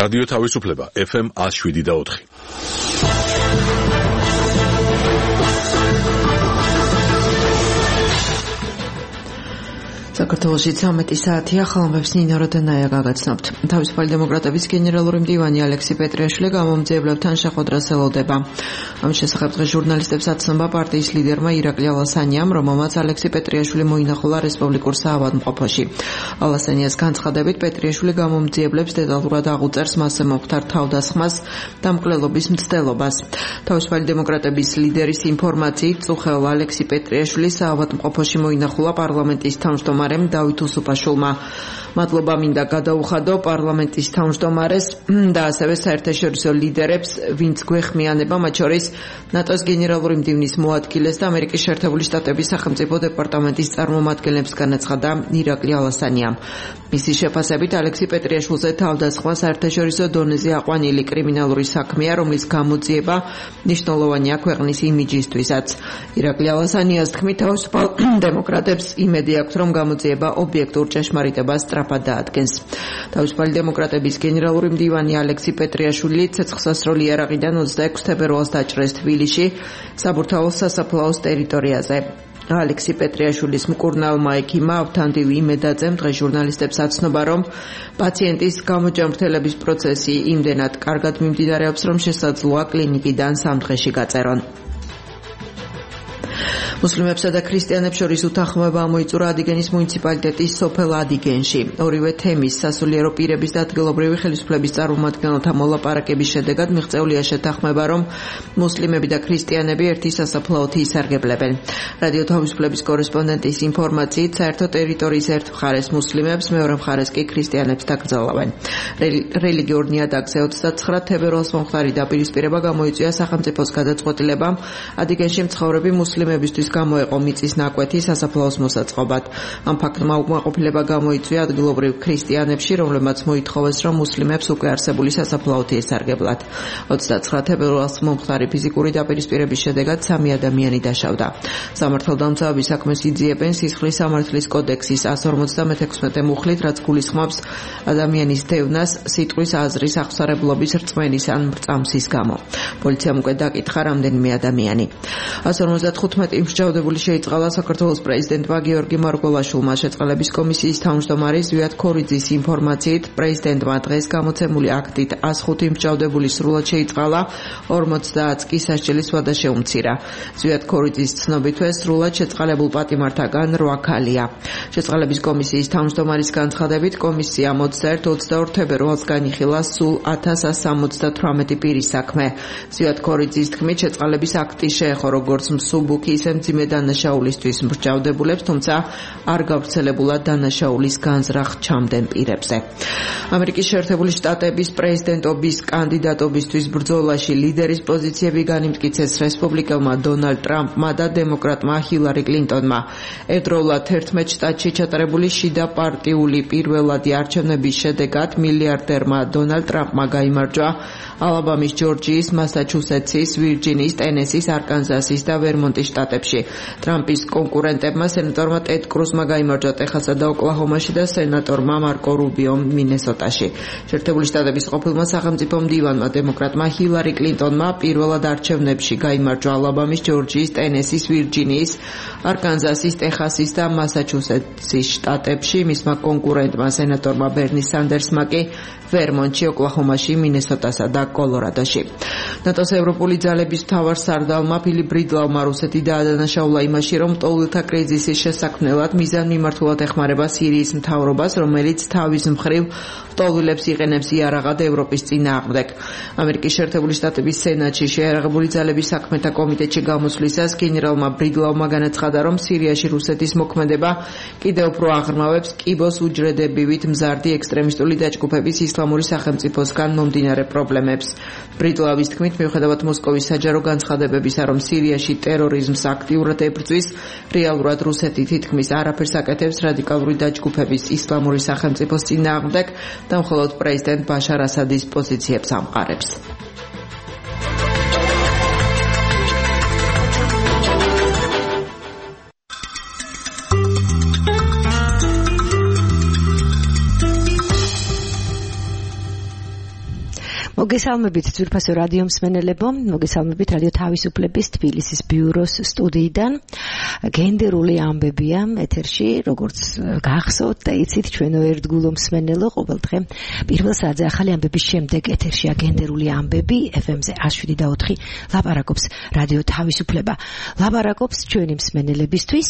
რადიო თავისუფლება FM 107.4. საქართველოში 13 საათია, ხალხებს ნინო როდენაია გაგაცნობთ. თავისუფალი დემოკრატების გენერალური მდივანი ალექსი პეტრიაშვილი გამომძიებლებთან შეხვედრას ელოდება. ამ შესახებ დღეს ჟურნალისტებს აცნობა პარტიის ლიდერმა ირაკლი ალასანიამ, რომელმაც ალექსი პეტრიაშვილი მოინახულა რესპუბლიკურ საავადმყოფოში. ალასანიას განცხადებით, პეტრიაშვილი გამომძიებლებს დეტალურად აღუწერს მასზე მომხდარ თავდასხმას და მკვლელობის მცდელობას. თავისუფალი დემოკრატების ლიდერის ინფორმაციით, წუხეულ ალექსი პეტრიაშვილი საავადმყოფოში მოინახულა პარლამენტის თავმჯდომარემ დავით უსუპაშვილმა. მადლობა მინდა გადაუხადო პარლამენტის თავმჯდომარეს და ასევე საერთაშორისო ლიდერებს, ვინც გვეხმიანება, მათ შორის ნატოს გენერალური მდივნის მოადგილეს და ამერიკის შეერთებული შტატების სახელმწიფო დეპარტამენტის წარმომადგენლებს, განაცხადა ირაკლი ალასანიამ. მისი შეფასებით, ალექსი პეტრიაშვილზე თავდასხმა საერთაშორისო დონეზე აყვანილი კრიმინალური საქმეა, რომლის გამოძიება მნიშვნელოვანია ქვეყნის იმიჯისთვისაც. ირაკლი ალასანიას თქმით, თავისუფალ დემოკრატებს იმედი აქვთ, რომ გამოძიება ობიექტურ ჭეშმარიტებას სწრაფად დაადგენს. თავისუფალი დემოკრატების გენერალური მდივანი ალექსი პეტრიაშვილი ცეცხლსასროლი იარაღიდან 26 თებერვალს დაჭრეს თბილისში, საბურთალოს სასაფლაოს ტერიტორიაზე. ალექსი პეტრიაშვილის მკურნალმა ექიმმა ავთანდილ იმედაძემ დღეს ჟურნალისტებს აცნობა, რომ პაციენტის გამოჯანმრთელების პროცესი იმდენად კარგად მიმდინარეობს, რომ შესაძლოა კლინიკიდან 3 დღეში გაწერონ. მუსლიმებსა და ქრისტიანებს შორის უთანხმოება მოიწურა ადიგენის მუნიციპალიტეტის სოფელ ადიგენში. ორივე თემის სასულიერო პირების და ადგილობრივი ხელისუფლების წარმომადგენელთა მოლაპარაკების შედეგად მიღწეულია შეთანხმება, რომ მუსლიმები და ქრისტიანები ერთი სასაფლაოთი ისარგებლებენ. რადიო თავისუფლების კორესპონდენტის ინფორმაციით, საერთო ტერიტორიის ერთ მხარეს მუსლიმებს, მეორე მხარეს კი ქრისტიანებს დაკრძალავენ. რელიგიურ ნიადაგზე 29 თებერვალს მომხდარი დაპირისპირება გამოიწვია სახელმწიფოს გადაწყვეტილებამ ადიგენში მცხოვრები მუსლიმებისთვის გამოეყო მიწის ნაკვეთი სასაფლაოს მოსაწყობად. ამ ფაქტმა უკმაყოფილება გამოიწვია ადგილობრივ ქრისტიანებში, რომლებმაც მოითხოვეს, რომ მუსლიმებს უკვე არსებული სასაფლაოთი ესარგებლათ. 29 თებერვალს მომხდარი ფიზიკური დაპირისპირების შედეგად 3 ადამიანი დაშავდა. სამართალდამცავების საქმეს იძიებენ სისხლის სამართლის კოდექსის 156 მუხლით, რაც გულისხმობს ადამიანის დევნას სიტყვის აზრის აღსარებლობის რწმენის ან მრწამსის გამო. პოლიციამ უკვე დაკითხა რამდენიმე ადამიანი. 155 მსჯავრდებული შეიწყალა საქართველოს პრეზიდენტმა გიორგი მარგველაშვილმა. შეწყალების კომისიის თავმჯდომარე ზვიად ქორიძის ინფორმაციით, პრეზიდენტმა დღეს გამოცემული აქტით 105 მსჯავრდებული სრულად შეიწყალა, 50 კი სასჯელის ვადა შეუმცირა. ზვიად ქორიძის ცნობითვე სრულად შეწყალებულ პატიმართაგან 8 ქალია. შეწყალების კომისიის თავმჯდომარის განცხადებით, კომისიამ 21-22 თებერვალს განიხილა სულ 1178 პირის საქმე. ზვიად ქორიძის თქმით, შეწყალების აქტი შეეხო როგორც მსუბუქი, ისე მძიმე დანაშაულისთვის მსჯავრდებულებს, თუმცა არ გავრცელებულა დანაშაულის განზრახ ჩამდენ პირებზე. ამერიკის შეერთებული შტატების პრეზიდენტობის კანდიდატობისთვის ბრძოლაში ლიდერის პოზიციები განიმტკიცეს რესპუბლიკელმა დონალდ ტრამპმა და დემოკრატმა ჰილარი კლინტონმა. ერთდროულად 11 შტატში ჩატარებული შიდა პარტიული პირველადი არჩევნების შედეგად მილიარდერმა დონალდ ტრამპმა გაიმარჯვა ალაბამის, ჯორჯიის, მასაჩუსეტსის, ვირჯინიის, ტენესის, არკანზასის და ვერმონტის შტატებში. ტრამპის კონკურენტებმა სენატორმა ტედ კრუზმა გაიმარჯვა ტეხასსა და ოკლაჰომაში და სენატორმა მარკო რუბიომ მინესოტაში. შეერთებული შტატების ყოფილმა სახელმწიფო მდივანმა დემოკრატმა ჰილარი კლინტონმა პირველად არჩევნებში გაიმარჯვა ალაბამის, ჯორჯიის, ტენესის, ვირჯინიის, არკანზასის, ტეხასის და მასაჩუსეტსის შტატებში. მისმა კონკურენტმა სენატორმა ბერნი სანდერსმა კი ვერმონტში, ოკლაჰომაში, მინესოტასა და კოლორადოში. ნატოს ევროპული ძალების მთავარსარდალმა ფილიპ ბრიდლავმა რუსეთი დაადანაშაულა იმაში, რომ მტოვლილთა კრიზისის შესაქმნელად მიზანმიმართულად ეხმარება სირიის მთავრობას, რომელიც თავის მხრივ მტოვლილებს იყენებს იარაღად ევროპის წინააღმდეგ. ამერიკის შეერთებული შტატების სენატში შეიარაღებული ძალების საქმეთა კომიტეტში გამოსვლისას გენერალმა ბრიდლავმა განაცხადა, რომ სირიაში რუსეთის მოქმედება კიდევ უფრო აღრმავებს კიბოს უჯრედებივით მზარდი ექსტრემისტული დაჯგუფების ისლამური სახელმწიფოსგან მომდინარე პრობლემებს. ბრიდლავის თქმით, მიუხედავად მოსკოვის საჯარო განცხადებებისა, რომ სირიაში ტერორიზმს აქტიურად ებრძვის, რეალურად რუსეთი თითქმის არაფერს აკეთებს რადიკალური დაჯგუფების ისლამური სახელმწიფოს წინააღმდეგ და მხოლოდ პრეზიდენტ ბაშარ ასადის პოზიციებს ამყარებს. მოგესალმებით ძვირფასო რადიო მსმენელებო, მოგესალმებით რადიო თავისუფლების თბილისის ბიუროს სტუდიიდან. გენდერული ამბებია ეთერში, როგორც გახსოვთ და იცით ჩვენო ერთგულო მსმენელო, ყოველდღე პირველ საათზე ახალი ამბების შემდეგ ეთერშია გენდერული ამბები FM-ზე 107.4 ლაპარაკობს რადიო თავისუფლება. ლაპარაკობს ჩვენი მსმენელებისთვის.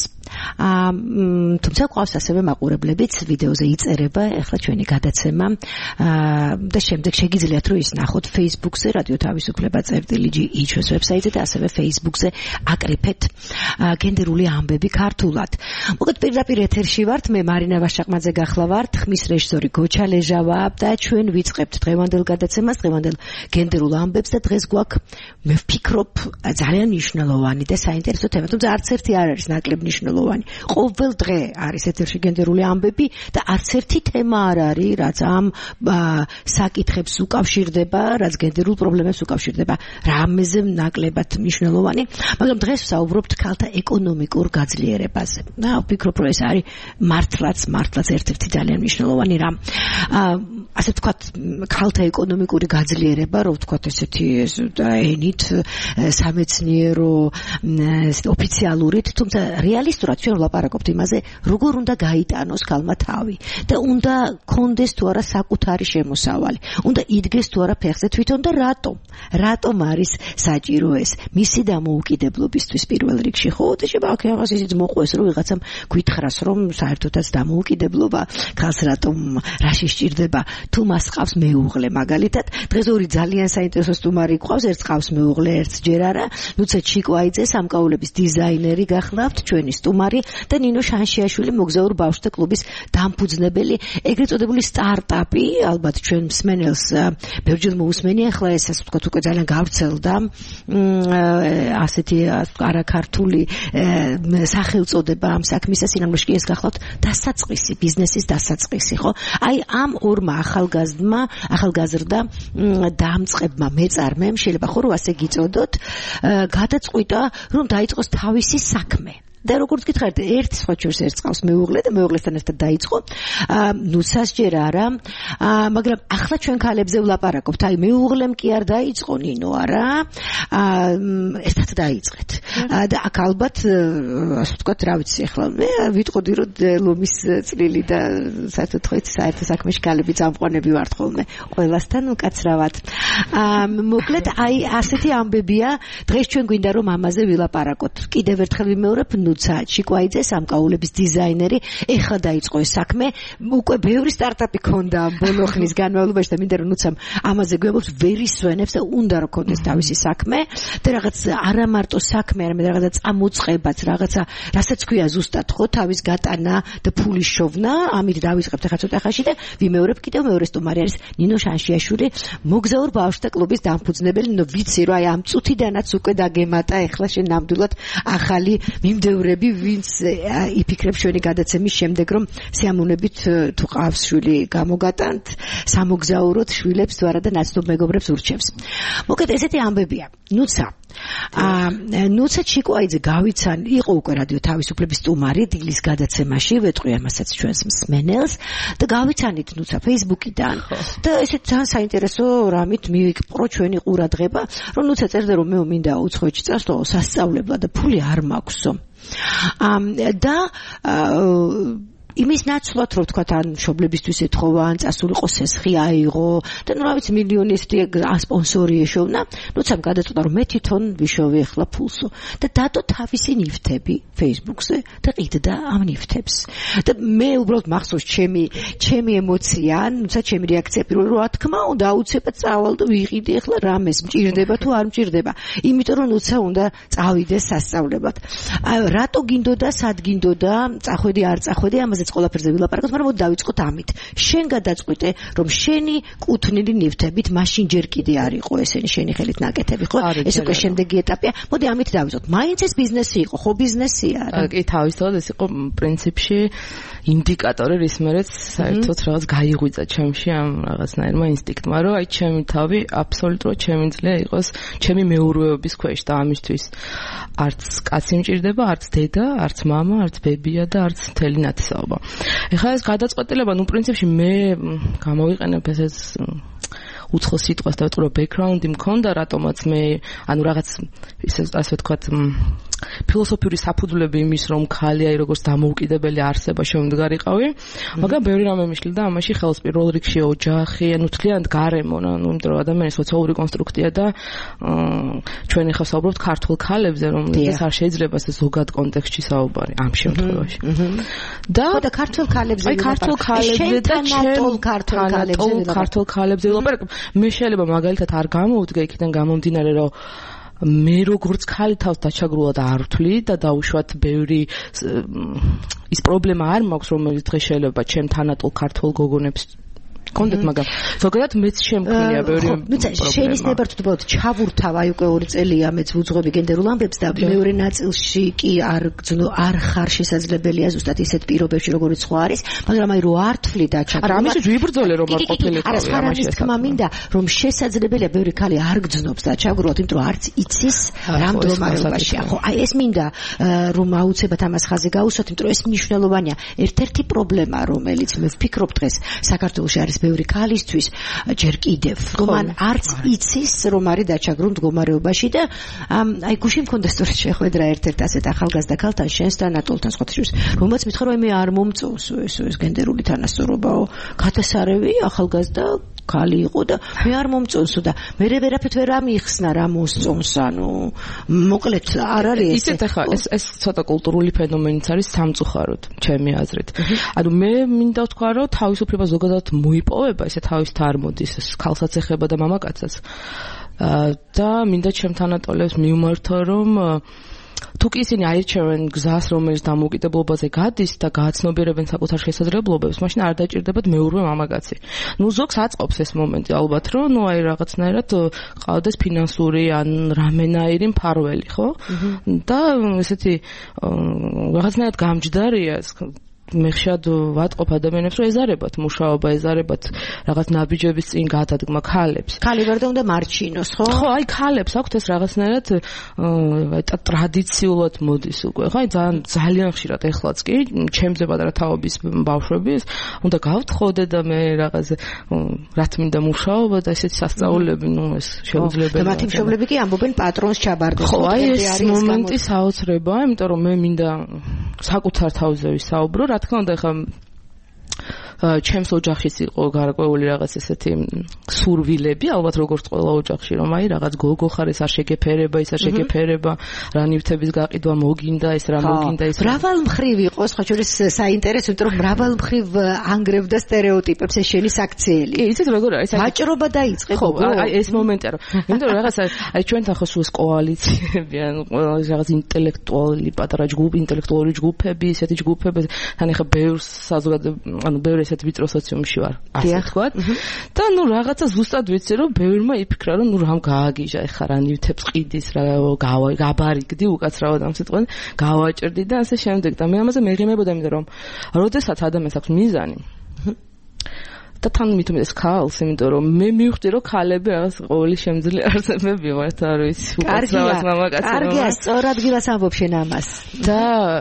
თუმცა ყავს ასევე მაყურებლებიც, ვიდეოზე იწერება ახლა ჩვენი გადაცემა და შემდეგ შეგიძლიათ რომ ის ნახოთ Facebook-ზე რადიო თავისუფლება წერტილი იჩვეს ვებსაიტზე და ასევე Facebook-ზე აკრიფეთ გენდერული ამბები ქართულად. მოგეთ პირდაპირ ეთერში ვართ, მე მარინა ვაშაყმაძე გახლავართ, ხმის რეჟისორი გოჩა ლეჟავა და ჩვენ ვიწყებთ დღევანდელ გადაცემას, დღევანდელ გენდერულ ამბებს და დღეს გვაქვს მე ვფიქრობ ძალიან მნიშვნელოვანი და საინტერესო თემა, თუმცა არც ერთი არ არის ნაკლებ მნიშვნელოვანი. ყოველ დღე არის ეთერში გენდერული ამბები და არც ერთი თემა არ არის, რაც ამ საკითხებს უკავშირდება, რაც გენდერულ პრობლემებს უკავშირდება, რამეზე ნაკლებად მნიშვნელოვანი, მაგრამ დღეს ვსაუბრობთ ქალთა ეკონომიკურ გაძლიერებაზე. ვფიქრობ, რომ ეს არის მართლაც ერთ-ერთი ძალიან მნიშვნელოვანი რამ. ასე ვთქვათ, ქალთა ეკონომიკური გაძლიერება, რომ ვთქვათ ესეთი ენით, სამეცნიერო, ოფიციალურით, თუმცა რეალისტურად ჩვენ ვლაპარაკობთ იმაზე, როგორ უნდა გაიტანოს ქალმა თავი და უნდა კონდეს თუ არა საკუთარი შემოსავალი, უნდა იდგეს თუ არა ფეხზე თვითონ და რატომ არის საჭირო ეს მისი დამოუკიდებლობისთვის პირველ რიგში. ხო, და შეგვაქებას ისიც მოყვეს, რომ ვიღაცამ გითხრას, რომ საერთოდაც დამოუკიდებლობა ქალს რა შეჭირდება, თუ მას ყავს მეუღლე მაგალითად. დღეს ორი ძალიან საინტერესო სტუმარი გვყავს, ერთს ყავს მეუღლე, ერთს ჯერ არა. ნუცა ჩიკვაიძე, სამკაულების დიზაინერი გახლავთ, ჩვენი სტუმარი და ნინო შანშიაშვილი, მოგზაურ ბავშვთა კლუბის დამფუძნებელი, ეგრეთ წოდებული სტარტაპი, ალბათ ჩვენ მსმენელს ბევრჯერ მოусმენია, ახლა ეს ასე ვთქვათ უკვე ძალიან გავრცელდა ასეთი არაქართული სახელწოდება ამ საქმისა, სინამდვილეში ეს გახლავთ დასაწყისი, ბიზნესის დასაწყისი, ხო? აი ამ ორმა ახალგაზრდა დამწყებმა მეწარმემ, შეიძლება ხო რომ ასე გიწოდოთ, გადაწყვიტა რომ დაიწყოს თავისი საქმე. და როგორც გითხარით, ერთი სხვა ჩვენს ერთს ყავს მეუღლე და მეუღლესთან ერთად დაიწყო. ნუცას ჯერ არა, მაგრამ ახლა ჩვენ ქალებზე ვლაპარაკობთ. აი მეუღლემ კი არ დაიწყო ნინო არა, ერთად დაიწყეთ. და აქ ალბათ ასე ვთქვათ, რა ვიცი, ახლა მე ვიტყოდი რომ ლომის წლილი და საერთოდ ხოით საერთო საქმეში ქალები წამყვანები ვართ ხოლმე, ყველასთან უკაცრავად. მოკლედ აი ასეთი ამბებია, დღეს ჩვენ გვინდა რომ ამაზე ვილაპარაკოთ. კიდევ ერთხელ ვიმეორებ, ნუცა ჩიკვაიძე, სამკაულების დიზაინერი, ეხლა დაიწყო ეს საქმე, უკვე ბევრი სტარტაპი ქონდა ბოლო ხნის განმავლობაში და მინდა რომ ნუცამ ამაზე გვიამბობს, ვერ ისვენებს და უნდა რომ ქონდეს თავისი საქმე და რაღაც არა მარტო საქმე, არამედ რაღაცა წამოწყებაც, რაღაცა, რასაც ქვია ზუსტად ხო, თავის გატანა და ფულის შოვნა, ამით დავიწყებთ ახლა ცოტა ხანში და ვიმეორებ კიდევ მეორე სტუმარი არის ნინო შანშიაშვილი, მოგზაურ ბავშვთა კლუბის დამფუძნებელი. ნუ ვიცი რომ აი ამ წუთიდანაც უკვე დაგემატა ახლა შენ ნამდვილად ახალი მიმდევრები, ვინც იფიქრებს ჩვენი გადაცემის შემდეგ, რომ სიამოვნებით თუ ყავს შვილი გამოგატანთ, სამოგზაუროთ შვილებს თუ არა და ნაცნობ მეგობრებს ურჩევს. მოკეთ ესეთი ამბებია. ნუცა ჩიკვაიძე გავიცან, იყო უკვე რადიო თავისუფლების სტუმარი დილის გადაცემაში, ვეტყვი ამასაც ჩვენს მსმენელს და გავიცანით ნუცა Facebook-იდან და ესეთ ძალიან საინტერესო რამით მივიკპრო ჩვენი ყურადღება, რომ ნუცა წერდა რომ მე მინდა უცხოეთში წასვლა სასწავლებლად და ფული არ მაქვსო. და იმის ნაცვლად რომ თქვა ან მშობლებისთვის ეთხოვა, ან წასულიყო სესხი აიღო და ნუ რა ვიცი მილიონი ესეთი სპონსორი ეშოვნა, ნუცამ გადაწყვიტა რომ მე თვითონ ვიშოვე ახლა ფულსო და დადო თავისი ნივთები Facebook-ზე და ყიდდა ამ ნივთებს. და მე უბრალოდ მახსოვს ჩემი ემოცია, ნუცა ჩემი რეაქცია პირველი რომ რა თქმა უნდა აუცილებლად წავალ და ვიყიდე ახლა რამეს მჭირდება თუ არ მჭირდება. იმიტომ რომ ნუცა უნდა წავიდეს სასწავლებლად. რატო გინდოდა, სად გინდოდა, წახვედი არ წახვედი, ამაზე ყველაფერზე ვილაპარაკოთ, მაგრამ მოდი დავიწყოთ ამით. შენ გადაწყვიტე, რომ შენი კუთვნილი ნივთებით მაშინ ჯერ კიდე არ იყო ესენი შენი ხელით ნაკეთები, ხო? ეს უკვე შემდეგი ეტაპია. მოდი ამით დავიწყოთ. მაინც ეს ბიზნესი იყო, ხო ბიზნესია რა? კი, თავისთავად ეს იყო პრინციპში ინდიკატორი, რის მერეც საერთოდ რაღაც გაიღვიძა ჩემში ამ რაღაცნაირმა ინსტინქტმა, რომ აი ჩემი თავი აბსოლუტურად შემიძლია იყოს ჩემი მეურვეობის ქვეშ და ამისთვის არც კაცი მჭირდება, არც დედა, არც მამა, არც ბებია და არც მთელი ნათესაობა. ეხლა ეს გადაწყვეტილება, ნუ პრინციპში მე გამოვიყენებ ესეც უცხო სიტყვას და ვიტყვი რომ ბექგრაუნდი მქონდა რატომაც მე ანუ რაღაც ასე ვთქვათ ფილოსოფიური საფუძვლები იმის რომ ქალი აი როგორც დამოუკიდებელი არსება შემდგარიყავი მაგრამ ბევრი რამე მიშლიდა ამაში ხელს პირველ რიგში ოჯახი ანუ თლიანად გარემო ანუ იმიტომ რომ ადამიანის სოციალური კონსტრუქცია და ჩვენ ახლა საუბრობთ ქართულ ქალებზე რომელზეც არ შეიძლება ეს ზოგად კონტექსტში საუბარი ამ შემთხვევაში და ქართულ ქალებზე აი ქართულ ქალებზე და ქართულ ქალებზე ვილაპარაკებ მე შეიძლება მაგალითად არ გამოვდგე იქიდან გამომდინარე რომ მე როგორც ქალი თავს დაჩაგრულად არ ვთვლი და დაუშვათ ბევრი ის პრობლემა არ მაქვს რომელიც დღეს შეიძლება ჩემ თანატოლ ქართულ გოგონებს კონდეთ მაგრამ ზოგადად მეც შემქმნია ბევრი პრობლემა შენის ნებართვით ჩავურთავ აი უკვე 2 წელია მეც ვუძღვები გენდერულ ამბებს და მეორე ნაწილში კი არ ხარ შესაძლებელია ზუსტად ისეთ პირობებში როგორც სხვა არის მაგრამ აი რო არ თვლი და ჩაგრა არა ამის ვიბრძოლე რომ არ ყოფილიყავი ამაში თქმა მინდა რომ შესაძლებელია ბევრი ქალი არ გძნობს და ჩაგროთ იმიტომ რომ არც იცის რა მდგომარეობაშია ხო აი ეს მინდა რომ აუცილებლად ამას ხაზი გაუსვათ იმიტომ რომ ეს მნიშვნელოვანია ერთ-ერთი პრობლემა რომელიც მე ვფიქრობ დღეს საქართველოში არის ბევრი ქალისთვის ჯერ კიდევ რომ მან არც იცის რომ არის დაჩაგრულ მდგომარეობაში და აი გუში მქონდა სწორედ შეხვედრა ერთ-ერთ ასეთ ახალგაზრდა ქალთან შენსთან ნატოლთან სხვათაშორის რომელიც მითხრა რომ მე არ მომწონს ეს გენდერული თანასწორობაო გადასარევი ახალგაზრდა ქალი იყო და მე არ მომწონსო და მე ვერაფერთ ვერ ამიხსნა რა მოსწონს ანუ მოკლედ არ არის ისეთ ახლა ეს ცოტა კულტურული ფენომენიც არის სამწუხაროდ ჩემი აზრით ანუ მე მინდა ვთქვა რომ თავისუფლება ზოგადად მოიპოვება ესე თავისთ არ მოდის ეს ქალსაც ეხება და მამაკაცსაც და მინდა ჩემ თანატოლებს მივმართო რომ თუ კი ისინი აირჩევენ გზას რომელიც დამოუკიდებლობაზე გადის და გააცნობიერებენ საკუთარ შესაძლებლობებს მაშინ არ დაჭირდებათ მეურვე მამაკაცი ნუ ზოგს აწყობს ეს მომენტი ალბათ რომ ნუ აი რაღაცნაირად ყავდეს ფინანსური ან რამენაირი მფარველი ხო და ესეთი რაღაცნაირად გამჯდარია მე ხშირად ვატყობ ადამიანებს რომ ეზარებათ მუშაობა ეზარებათ რაღაც ნაბიჯების წინ გადადგმა ქალებს ქალი ვარ და უნდა მარჩინოს ხო ხო აი ქალებს აქვთ ეს რაღაცნაირად ტრადიციულად მოდის უკვე ხო აი ძალიან ხშირად ეხლაც კი ჩემზე პატარა თაობის ბავშვები უნდა გავთხოვდე და მე რაღაც რა თმინდა მუშაობა და ესეთი სასწაულები ნუ ეს შეუძლებელია და მათი მშობლები კი ამბობენ პატრონს ჩაბარდეს ხო აი ეს მომენტი საოცრებაა იმიტომ რომ მე მინდა საკუთარ თავზე ვისაუბრო რა თქმა უნდა ხა ჩემს ოჯახშიც იყო გარკვეული რაღაც ესეთი სურვილები ალბათ როგორც ყველა ოჯახში რომ აი რაღაც გოგო ხარ ეს არ შეგეფერება ის არ შეგეფერება რა ნივთების გაყიდვა მოგინდა ეს რა მოგინდა ეს მრავალ მხრივ იყო სხვა შორის საინტერესო იმიტომ რომ მრავალ მხრივ ანგრევდა სტერეოტიპებს ეს შენი საქციელი კი იცით როგორ არის ვაჭრობა დაიწყე გოგო აი ეს მომენტია რომ იმიტომ რომ რაღაც აი ჩვენთან ხო სულ კოალიციები ან რაღაც ინტელექტუალური პატარა ჯგუფი ინტელექტუალური ჯგუფები ესეთი ჯგუფები თან ახლა ბევრ საზოგადოებაში ანუ ბევრ ესეთ ვიწრო სოციუმში ვარ ასე ვთქვათ და ნუ რაღაცა ზუსტად ვიცი რომ ბევრმა იფიქრა რომ ნუ რამ გააგიჟა ეხლა რა ნივთებს ყიდის რა გაბარიგდი უკაცრავად ამ სიტყვაზე გავაჭრდი და ასე შემდეგ და მე ამაზე მეღიმებოდა იმიტომ რომ როდესაც ადამიანს აქვს მიზანი და თან მithumedes ქალს იმიტომ რომ მე მივხვდი რომ ქალები რაღაც ყოველი შემძლე არსებები ვართ არ ვიცი უკაცრავად მამაკაცი კარგია სწორად გილას ამბობ შენ ამას და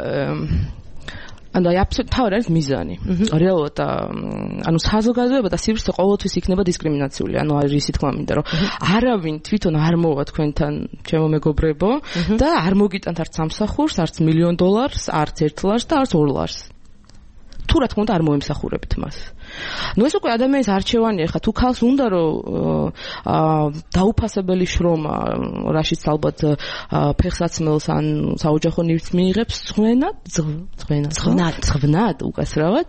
ანუ აბსოლუტურად თავი არის მიზანი. რეალურად ანუ საზოგადოება და სივრცე ყოველთვის იქნება დისკრიმინაციული. ანუ არის ისე თქმა მინდა რომ არავინ თვითონ არ მოვა თქვენთან ჩემო მეგობრებო და არ მოგიტანთ არც სამსახურს, არც $1,000,000, არც $1 და არც $2. თუ რა თქმა უნდა არ მოემსახურებთ მას. ნუ ეს უკვე ადამიანის არჩევანია, ხა თუ ქალს უნდა რომ დაუფასებელი შრომა, რაშიც ალბათ ფეხსაცმელს ან საოჯახო ნივთს მიიღებს, ძღვნად უკაცრავად.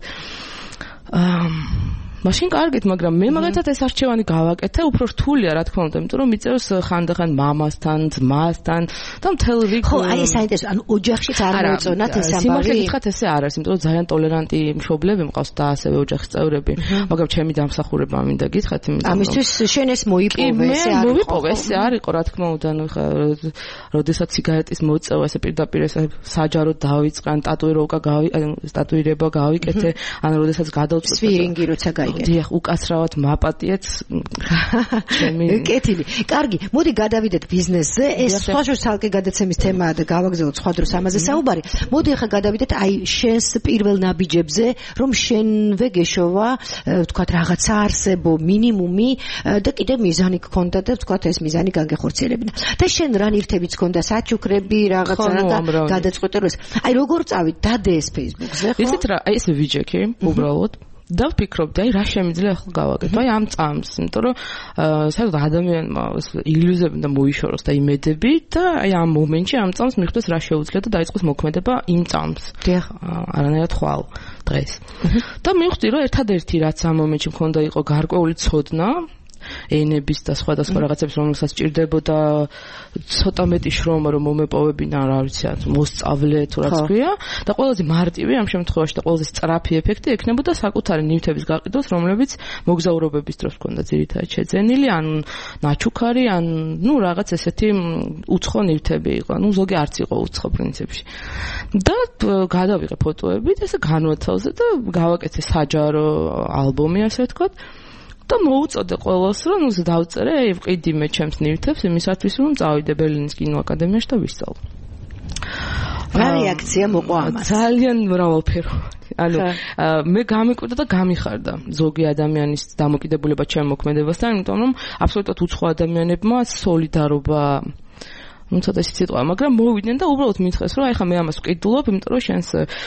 მაშინ კარგით, მაგრამ მე მაგათაც ეს არჩევანი გავაკეთე, უფრო რთულია, რა თქმა უნდა, იმიტომ რომ მიწევს ხანდახან მამასთან, ძმასთან და მთელ რიგ ხო, აი ეს საინტერესო, ანუ ოჯახშიც არ მოეწონათ ეს ამბავი. სიმართლე გითხრათ, ესე არ არის, იმიტომ რომ ძალიან ტოლერანტი მშობლები მყავს და ასევე ოჯახის წევრები, მაგრამ ჩემი დამსახურება მინდა გითხრათ, იმიტომ რომ ამისთვის შენ ეს მოიპოვე, ეს არ მოიპოვე, ესე არ იყო, რა თქმა უნდა, ანუ ხა როდესაც სიგარეტის მოწევა ესე პირდაპირ ესე საჯაროდ დავიწყე, ან ტატუირება გავიკეთე, ან როდესაც გადავწყვეტე სვირინგი როცა გაიგე გაიგეთ. დიახ, უკაცრავად მაპატიეთ ჩემი კეთილი. კარგი, მოდი გადავიდეთ ბიზნესზე. ეს სხვაშორ ცალკე გადაცემის თემაა და გავაგზავნოთ სხვა დროს ამაზე საუბარი. მოდი ახლა გადავიდეთ აი შენს პირველ ნაბიჯებზე, რომ შენვე გეშოვა, ვთქვათ, რაღაცა არსებო მინიმუმი და კიდე მიზანი გქონდა და ვთქვათ, ეს მიზანი გაგეხორციელებინა. და შენ რა ნივთებიც გქონდა, საჩუქრები, რაღაცა და გადაწყვეტე რომ ეს. აი როგორ წავით დადე ეს Facebook-ზე, ხო? იცით რა, აი ეს ვიჯექი, უბრალოდ და ვფიქრობდი, აი რა შემიძლია ახლა გავაკეთო, აი ამ წამს, იმიტომ რომ საერთოდ ადამიანმა ილუზიები და მოიშოროს და იმედები და აი ამ მომენტში ამ წამს მიხვდეს რა შეუძლია და დაიწყოს მოქმედება იმ წამს. დიახ, არანაირად ხვალ დღეს. და მივხვდი რომ ერთადერთი რაც ამ მომენტში მქონდა იყო გარკვეული ცოდნა ენების და სხვადასხვა რაღაცებს, რომელსაც სჭირდებოდა ცოტა მეტი შრომა, რომ მომეპოვებინა, რა ვიცი, მოსწავლე თუ რაც ქვია და ყველაზე მარტივი ამ შემთხვევაში და ყველაზე სწრაფი ეფექტი ექნებოდა საკუთარი ნივთების გაყიდვას, რომლებიც მოგზაურობების დროს ჰქონდა ძირითადად შეძენილი, ან ნაჩუქარი, ან ნუ რაღაც ესეთი უცხო ნივთები იყო, ნუ ზოგი არც იყო უცხო პრინციპში. და გადავიღე ფოტოები და ესე განვათავზე და გავაკეთე საჯარო ალბომი, ასე ვთქვათ. და მოუწოდე ყველას, რომ დავწერე, აი ვყიდი მე ჩემს ნივთებს იმისათვის, რომ წავიდე ბერლინის კინოაკადემიაში და ვისწავლო. რა რეაქცია მოყვა ამას? ძალიან მრავალფერო. ანუ მე გამიკვირდა და გამიხარდა ზოგი ადამიანის დამოკიდებულება ჩემ მოქმედებასთან, იმიტომ რომ აბსოლუტურად უცხო ადამიანებმა სოლიდარობა ცოტა სიტყვა, მაგრამ მოვიდნენ და უბრალოდ მითხრეს, რომ აი ხა მე ამას ვყიდულობ, იმიტომ რომ შენს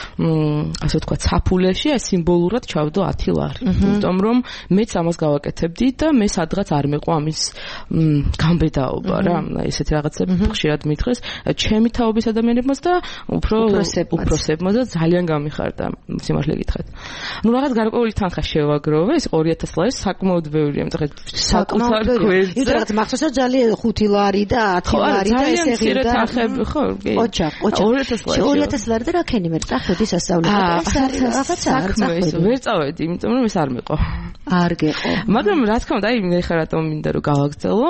ასე ვთქვათ, საფულეში ეს სიმბოლურად ჩავდო 10 ლარი. იმიტომ რომ მეც ამას გავაკეთებდი და მე სადღაც არ მეყვა ამის გამბედაობა რა, ესეთი რაღაცები ხშირად მითხრეს ჩემი თაობის ადამიანებმაც და უფროსებმაც და ძალიან გამიხარდა, სიმართლე გითხრათ. ნუ რაღაც გარკვეული თანხა შევაგროვე, ეს 2000 ლარი საკმაოდ ბევრია, მეტყვი საკუთარ გვერდზე. ის რაღაც მახსოვს ძალიან 5 ლარი და 10 ლარი და ძალიან თანხები ხო? ოჩა 2000 ლარი და რა ქენი მე წახვედი სასწავლებლად. ეს არის რაღაცა ვერ წავედი, იმიტომ რომ ეს არ მეყო. არ გეყო. მაგრამ რა თქმა უნდა, აი მე ხარ რატომ მინდა რომ გავაგრძელო?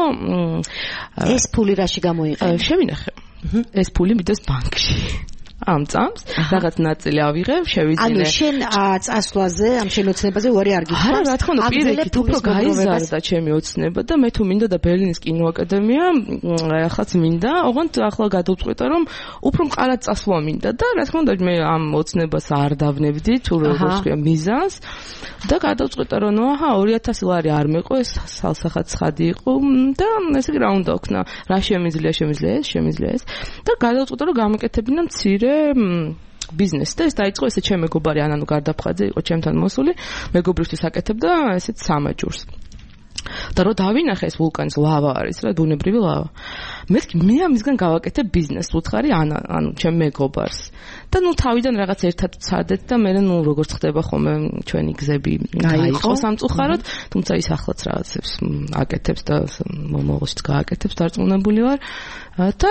ეს ფული რაში გამოიყენა? შევინახე. ეს ფული მიდეს ბანკში. ამ წამს რაღაც ნაწილი ავიღებ, შევიძინე. ანუ შენ წასვლაზე, ამ შენ ოცნებაზე უარი არ გიქვას? არა, რა თქმა უნდა, პირიქით უფრო გაიზარდა ჩემი ოცნება და მე თუ მინდა და ბერლინის კინოაკადემია, ახაც მინდა, ოღონდ ახლა გადავწყვიტე რომ უფრო მყარად წასვლა მინდა და რა თქმა უნდა მე ამ ოცნებას არ დავნებდი, თუ როგორც ქვია მიზანს და გადავწყვიტე რომ აჰა 2000 ლარი არ მეყო, ეს სალსახად ცხადი იყო და ესე იგი რა უნდა ვქნა, რა შემიძლია ეს და გადავწყვიტე რომ გამეკეთებინა მცირე ბიზნესი და ეს დაიწყო ესე ჩემ მეგობარი ანანო გარდაფხაძე იყო ჩემთან მოსული, მეგობრისთვის აკეთებდა ესეთ სამაჯურს. და რო დავინახე ეს ვულკანის ლავა არის რა, ბუნებრივი ლავა. მე ამისგან გავაკეთე ბიზნესს, უთხარი ანუ ჩემ მეგობარს. და ნუ თავიდან რაღაც ერთად ვცადეთ და მე ნუ როგორც ხდება ხოლმე ჩვენი გზები გაიყო სამწუხაროდ, თუმცა ის ახლაც რაღაცებს აკეთებს და მომავალშიც გააკეთებს, დარწმუნებული ვარ. და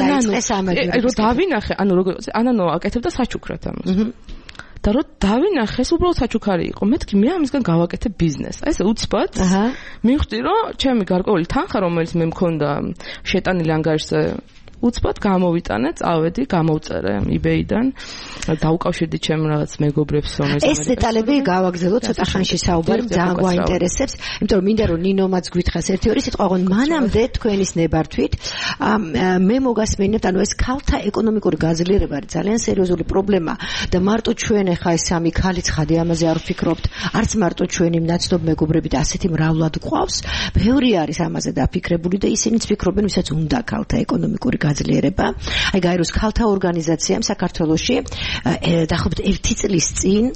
აი რო დავინახე, ანუ როგორც ანანო აკეთებდა საჩუქრად ამას. და რო დავინახე, ეს უბრალოდ საჩუქარი იყო. მეთქი მე ამისგან გავაკეთე ბიზნესს. აი ესე უცბად მივხვდი, რომ ჩემი გარკვეული თანხა, რომელიც მე მქონდა შეტანილი ანგარიშზე, უცბად გამოვიტანე, წავედი, გამოვწერე eBay-დან, დაუკავშირდი ჩემ რაღაც მეგობრებს, რომელთაც ეს დეტალები გავაგზავნოთ ცოტა ხანში საუბარი, ძალიან გვაინტერესებს, იმიტომ რომ მინდა რომ ნინომაც გვითხრას ერთი-ორი სიტყვა, ოღონდ მანამდე თქვენის ნებართვით მე მოგასმენებთ, ანუ ეს ქალთა ეკონომიკური გაძლიერება არის ძალიან სერიოზული პრობლემა და მარტო ჩვენ ახლა ეს სამი ქალი ცხადი ამაზე არ ვფიქრობთ, არც მარტო ჩვენი მნაცნობ მეგობრები და ასეთი მრავლად გვყავს, ბევრი არის ამაზე დაფიქრებული და ისინიც ფიქრობენ, ვისაც უნდა ქალთა ეკონომიკური გაძლიერება. აი გაეროს ქალთა ორგანიზაციამ საქართველოში დაახლოებით 1 წლის წინ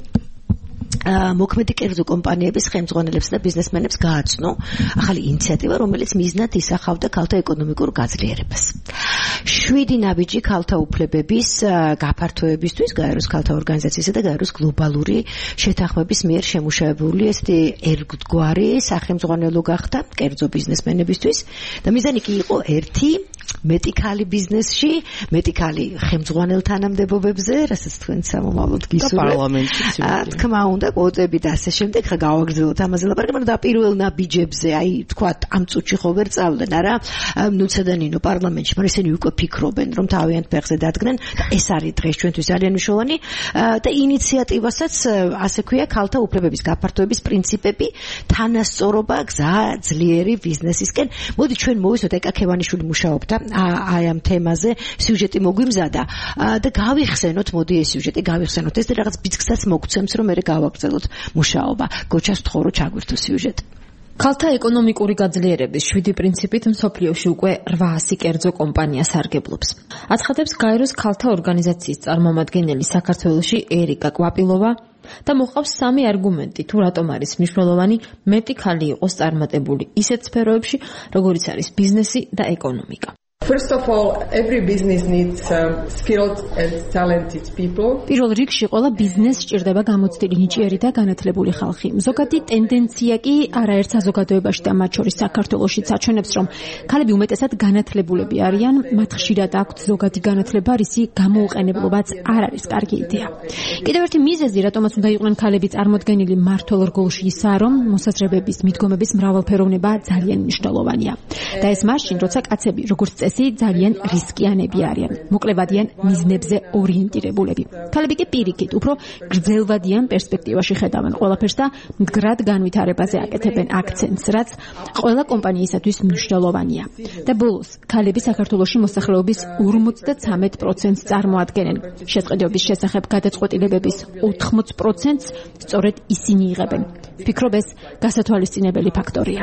მოქმედი კერძო კომპანიების ხელმძღვანელებს და ბიზნესმენებს გააცნო ახალი ინიციატივა, რომელიც მიზნად ისახავდა ქალთა ეკონომიკურ გაძლიერებას. 7 ნაბიჯი ქალთა უფლებების გაფართოებისთვის გაეროს ქალთა ორგანიზაციისა და გაეროს გლობალური შეთანხმების მიერ შემუშავებული ესეთი ერთგვარი სახელმძღვანელო გახდა კერძო ბიზნესმენებისთვის და მიზანი კი იყო ერთი მეტი ქალი ბიზნესში, მეტი ქალი ხელმძღვანელ თანამდებობებზე, რასაც თქვენ სამომავლოდ გისურვებთ. და პარლამენტში. თქმა უნდა, კვოტები და ასე შემდეგ ხა გავაგრძელოთ ამაზე ლაპარაკი, მაგრამ და პირველ ნაბიჯებზე, აი თქვა ამ წუთში ხო ვერ წავდნენ არა ნუცა და ნინო პარლამენტში, მაგრამ ისინი უკვე ფიქრობენ რომ თავიანთ ფეხზე დადგნენ და ეს არის დღეს ჩვენთვის ძალიან მნიშვნელოვანი და ინიციატივასაც ასე ქვია ქალთა უფლებების გაფართოების პრინციპები, თანასწორობა, გზა ძლიერი ბიზნესისკენ. მოდი ჩვენ მოვისვათ ეკა ქევანიშვილი მუშაობდა აი ამ თემაზე, სიუჟეტი მოგვიმზადა და გავიხსენოთ, მოდი ეს სიუჟეტი გავიხსენოთ. ეს რაღაც ბიძგსაც მოგცემს რომ მე გავაგრძელოთ მუშაობა. გოჩას ვთხოვ რომ ჩაგვირთო სიუჟეტი. ქალთა ეკონომიკური გაძლიერების 7 პრინციპით მსოფლიოში უკვე 800 კერძო კომპანია სარგებლობს. აცხადებს გაეროს ქალთა ორგანიზაციის წარმომადგენელი საქართველოში ერიკა კვაპილოვა და მოყავს 3 არგუმენტი თუ რატომ არის მნიშვნელოვანი მეტი ქალი იყოს წარმატებული ისეთ სფეროებში, როგორიც არის ბიზნესი და ეკონომიკა. First of all, every business needs skilled and talented people. პირველ რიგში ყველა ბიზნესს სჭირდება გამოცდილი ნიჭიერი და განათლებული ხალხი. ზოგადი ტენდენცია კი არაერთ საზოგადოებაში და მათ შორის საქართველოშიც აჩვენებს, რომ ქალები უმეტესად განათლებულები არიან, მათ ხშირად აქვთ ზოგადი განათლება, რისი გამოუყენებლობაც არ არის კარგი იდეა. კიდევ ერთი მიზეზი, რატომაც უნდა იყვნენ ქალები წარმოდგენილი მმართველ რგოლში ისაა, რომ მოსაზრებების, მიდგომების მრავალფეროვნება ძალიან მნიშვნელოვანია. და ეს მაშინ, როცა კაცები, როგორც წესი, ძალიან რისკიანები არიან. მოკლებადიან მიზნებზე ორიენტირებულები. ქალები კი პირიქით, უფრო გრძელვადიან პერსპექტივაში ხედავენ ყველაფერს და მდგრად განვითარებაზე აკეთებენ აქცენტს, რაც ყველა კომპანიისათვის მნიშვნელოვანია. და ბოლოს, ქალები საქართველოში მოსახლეობის 53%-ს წარმოადგენენ. შეწყდების შესახებ გადაწყვეტილებების 80%-ს სწორედ ისინი იღებენ. ვფიქრობ, ეს გასათვალისწინებელი ფაქტორია.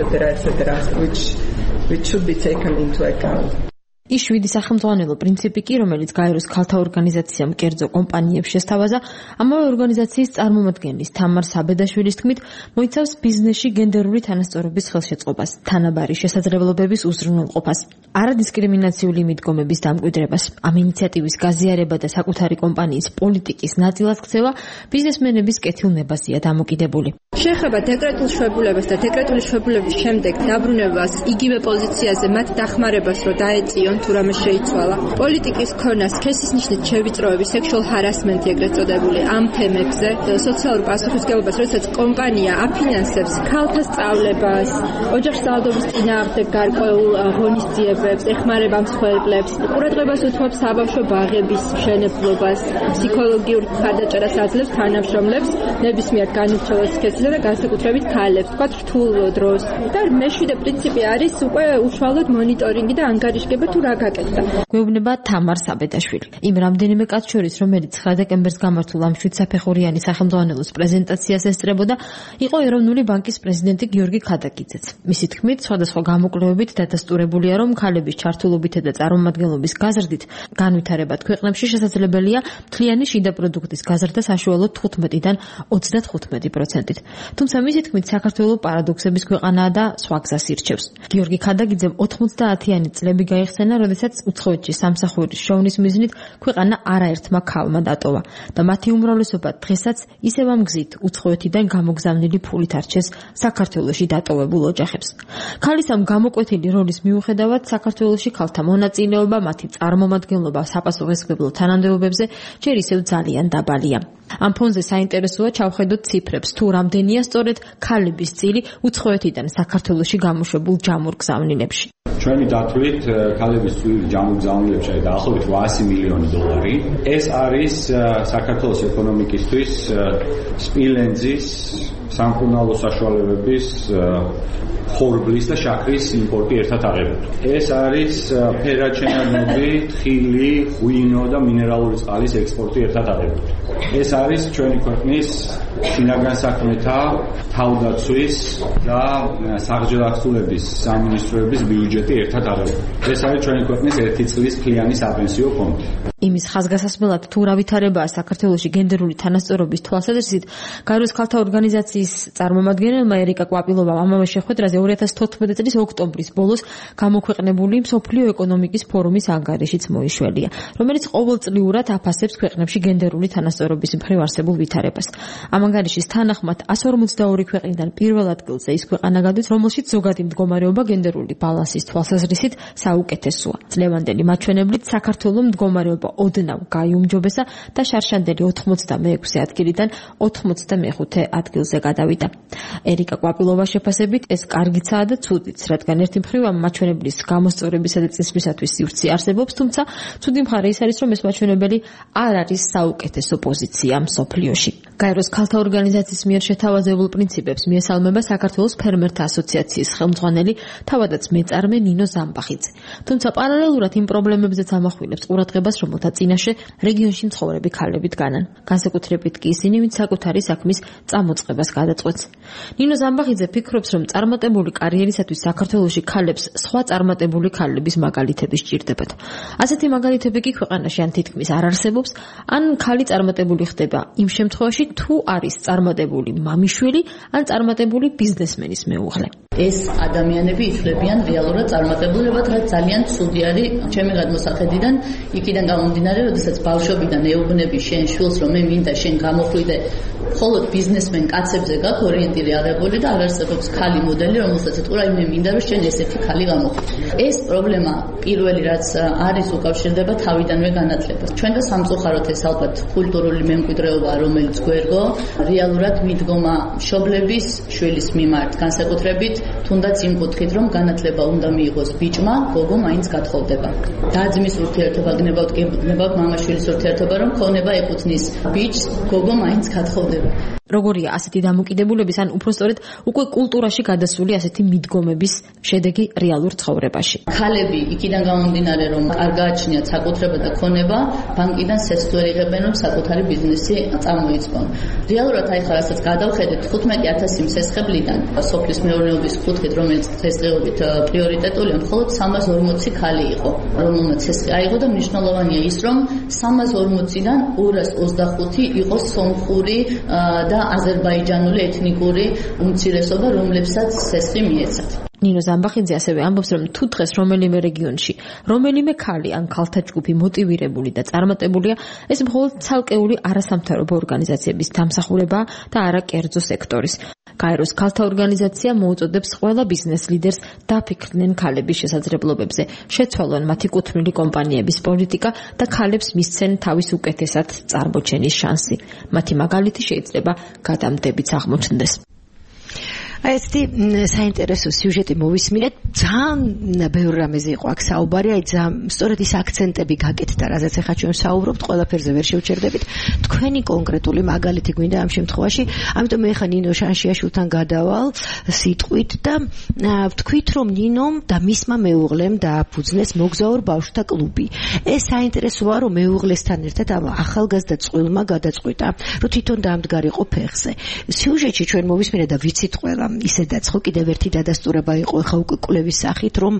Which should be taken into account. ის 7 სახელმძღვანელო პრინციპი კი, რომელიც გაეროს ქალთა ორგანიზაციამ კერძო კომპანიებს შესთავაზა, ამავე ორგანიზაციის წარმომადგენლის თამარ საბედაშვილის თქმით, მოიცავს ბიზნესში გენდერული თანასწორობის ხელშეწყობას, თანაბარი შესაძლებლობების უზრუნველყოფას, არადისკრიმინაციული მიდგომების დამკვიდრებას, ამ ინიციატივის გაზიარება და საკუთარი კომპანიის პოლიტიკის ნაწილად ქცევა ბიზნესმენების კეთილნებაზეა დამოკიდებული. შეეხება დეკრეტულ შვებულებას და დეკრეტული შვებულების შემდეგ დაბრუნებას იგივე პოზიციაზე მათ დახმარებას რო დაეწიონ თუ რამე შეიცვალა. პოლიტიკის ქონა სქესის ნიშნით შევიწროები, სექსუალ ჰარასმენტი ეგრეთ წოდებული ამ თემებზე, სოციალურ პასუხისმგებლობას, როდესაც კომპანია აფინანსებს ქალთა სწავლებას, ოჯახის ძალადობის წინააღმდეგ გარკვეულ ღონისძიებებს, ეხმარება მსხვერპლებს, ყურადღებას უთმობს საბავშვო ბაღების მშენებლობას, ფსიქოლოგიურ მხარდაჭერას აძლევს თანამშრომლებს, ნებისმიერ განურჩეველ სქესისა და განსაკუთრებით ქალებს, თქვათ რთულ დროს. და მეშვიდე პრინციპი არის უკვე უშუალოდ მონიტორინგი და ანგარიშგება თუ რა გაკეთდა. გვეუბნება თამარ საბედაშვილი. იმ რამდენიმე კაც შორის, რომელიც 9 დეკემბერს გამართულ ამ 7 საფეხურიანი სახელმძღვანელოს პრეზენტაციას ესწრებოდა, იყო ეროვნული ბანკის პრეზიდენტი გიორგი ქადაკიძეც. მისი თქმით, სხვადასხვა გამოკვლევებით დადასტურებულია, რომ ქალების ჩართულობით და წარმომადგენლობის გაზრდით განვითარებად ქვეყნებში შესაძლებელია მთლიანი შიდა პროდუქტის გაზრდა საშუალოდ 15-დან 35%-ით. თუმცა მისი თქმით, საქართველო პარადოქსების ქვეყანაა და სხვა გზას ირჩევს. გიორგი ქადაკიძემ 90-იანი წლები გაიხსენა, როდესაც უცხოეთში სამსახურის შოვნის მიზნით ქვეყანა არაერთმა ქალმა დატოვა და მათი უმრავლესობა დღესაც ისევ ამ გზით უცხოეთიდან გამოგზავნილი ფულით არჩეს საქართველოში დატოვებულ ოჯახებს. ქალის ამ გამოკვეთილი როლის მიუხედავად საქართველოში ქალთა მონაწილეობა, მათი წარმომადგენლობა საპასუხისმგებლო თანამდებობებზე ჯერ ისევ ძალიან დაბალია. ამ ფონზე საინტერესოა ჩავხედოთ ციფრებს, თუ რამდენია სწორედ ქალების წილი უცხოეთიდან საქართველოში გამოშვებულ ჯამურ გზავნილებში. ჩვენი დათვლით ქალების წილი ჯამოგზავნილებში არის დაახლოებით 800 მილიონი დოლარი. ეს არის საქართველოს ეკონომიკისთვის სპილენძის, სამკურნალო საშუალებების, ხორბლის და შაქრის იმპორტი ერთად აღებული. ეს არის ფერაჩენადები, თხილი, ღვინო და მინერალური წყალის ექსპორტი ერთად აღებული. ეს არის ჩვენი ქვეყნის შინაგან საქმეთა, თავდაცვის და საგზელახსულების სამინისტროების ბიუჯეტი ერთად აღებული. ეს არის ჩვენი ქვეყნის ერთი წლის მთლიანი საპენსიო ფონდი. იმის ხაზგასასმელად თუ რა ვითარებაა საქართველოში გენდერული თანასწორობის თვალსაზრისით, გაეროს ქალთა ორგანიზაციის წარმომადგენელმა ერიკა კვაპილოვამ ამავე შეხვედრაზე მიზანზე 2014 წლის ოქტომბრის ბოლოს გამოქვეყნებული მსოფლიო ეკონომიკის ფორუმის ანგარიშიც მოიშველია, რომელიც ყოველწლიურად აფასებს ქვეყნებში გენდერული თანასწორობის მხრივ არსებულ ვითარებას. ამ ანგარიშის თანახმად 152 ქვეყნიდან პირველ ადგილზე ის ქვეყანა გადადის, რომელშიც ზოგადი მდგომარეობა გენდერული ბალანსის თვალსაზრისით საუკეთესოა. წლევანდელი მაჩვენებლით საქართველოს მდგომარეობა ოდნავ გაიუმჯობესა და შარშანდელი 86 ადგილიდან 85 ადგილზე გადავიდა. ერიკა კვაპილოვას შეფასებით ეს კარგიცაა და ცუდიც, რადგან ერთი მხრივ ამ მაჩვენებლის გამოსწორებისა და წინსვლისათვის სივრცე არსებობს, თუმცა ცუდი მხარე ის არის, რომ ეს მაჩვენებელი არ არის საუკეთესო პოზიცია მსოფლიოში. გაეროს ქალთა ორგანიზაციის მიერ შეთავაზებულ პრინციპებს მიესალმება საქართველოს ფერმერთა ასოციაციის ხელმძღვანელი, თავადაც მეწარმე ნინო ზამბახიძე. თუმცა პარალელურად იმ პრობლემებზეც ამახვილებს ყურადღებას, რომელთა წინაშე რეგიონში მცხოვრები ქალები დგანან. განსაკუთრებით კი ისინი, ვინც საკუთარი საქმის წამოწყებას გადაწყვეტს. ნინო ზამბახიძე ფიქრობს, რომ წარმატებული კარიერისათვის საქართველოში ქალებს სხვა წარმატებული ქალების მაგალითები სჭირდებათ. ასეთი მაგალითები კი ქვეყანაში ან თითქმის არ არსებობს, ან ქალი წარმატებული ხდება იმ შემთხვევაში, თუ არის წარმატებული მამიშვილი ან წარმატებული ბიზნესმენის მეუღლე. ეს ადამიანები იცვლებიან რეალურად წარმატებულებად, რაც ძალიან ცუდი არის ჩემი გადმოსახედიდან, იქიდან გამომდინარე, როდესაც ბავშვობიდან ეუბნები შენ შვილს, რომ მე მინდა შენ გამოხვიდე მხოლოდ ბიზნესმენ კაცებზე გაქვს ორიენტირებული აღებული და არ არსებობს ქალი მოდელი, რომელსაც ეთქვა, მე მინდა რომ შენ ესეთი ქალი გამოხვიდე. ეს პრობლემა პირველი რაც არის უკავშირდება თავიდანვე განათლებას. ჩვენ და სამწუხაროდ ეს ალბათ კულტურული მემკვიდრეობა, რომელიც გვერგო, რეალურად მიდგომა მშობლების შვილის მიმართ, განსაკუთრებით თუნდაც იმ კუთხით, რომ განათლება უნდა მიიღოს ბიჭმა, გოგო მაინც გათხოვდება. და-ძმის ურთიერთობა გნებავთ, გნებავთ მამა-შვილის ურთიერთობა, რომ ქონება ეკუთვნის ბიჭს, გოგო მაინც გათხოვდება. როგორია ასეთი დამოკიდებულების, ან უпростоრედ უკვე კულტურაში გადასული ასეთი მიდგომების შედეგი რეალურ ცხოვრებაში. ქალები იქიდან გამომდინარე, რომ არ გააჩნიათ საკუთრება და ქონება, ბანკიდან სესხს ვერ იღებენ, რომ საკუთარი ბიზნესი წამოიწყონ. რეალურად აი ხარ ასაც გადავხედეთ 15000 მსესხებლიდან სოფლის მეურნეობის კუთხით, რომელიც დღესდღეობით პრიორიტეტულია, მხოლოდ 340 ქალი იყო, რომელმაც სესხი აიღო და მნიშვნელოვანია ის, რომ 340-დან 225 იყო სომხური და აზერბაიჯანული ეთნიკური უმცირესობა, რომლებსაც სესხი მიეცათ. ნინო ზამბახიძე ასევე ამბობს, რომ თუ დღეს რომელიმე რეგიონში რომელიმე ქალი ან ქალთა ჯგუფი მოტივირებული და წარმატებულია, ეს მხოლოდ ცალკეული არასამთავრობო ორგანიზაციების დამსახურებაა და არა კერძო სექტორის. გაეროს ქალთა ორგანიზაცია მოუწოდებს ყველა ბიზნეს ლიდერს დაფიქრდნენ ქალების შესაძლებლობებზე, შეცვალონ მათი კუთვნილი კომპანიების პოლიტიკა და ქალებს მისცენ თავის უკეთესად წარმოჩენის შანსი. მათი მაგალითი შეიძლება გადამდებიც აღმოჩნდეს. აი ესეთი საინტერესო სიუჟეტი მოვისმინეთ, ძალიან ბევრ რამეზე იყო აქ საუბარი, აი ძალიან სწორედ ის აქცენტები გაკეთდა, რაზეც ახლა ჩვენ საუბრობთ, ყველაფერზე ვერ შევჩერდებით. თქვენი კონკრეტული მაგალითი გვინდა ამ შემთხვევაში, ამიტომ მე ხა ნინო შანშიაშვილთან გადავალ სიტყვით და ვთქვით, რომ ნინომ და მისმა მეუღლემ დააფუძნეს მოგზაურ ბავშვთა კლუბი. ეს საინტერესოა, რომ მეუღლესთან ერთად ამ ახალგაზრდა წყვილმა გადაწყვიტა, რომ თვითონ დაამდგარიყო ფეხზე. სიუჟეტში ჩვენ მოვისმინეთ და ვიცით ყველა ისედაც ხო კიდევ ერთი დადასტურება იყო ხა უკვე კვლევის სახით, რომ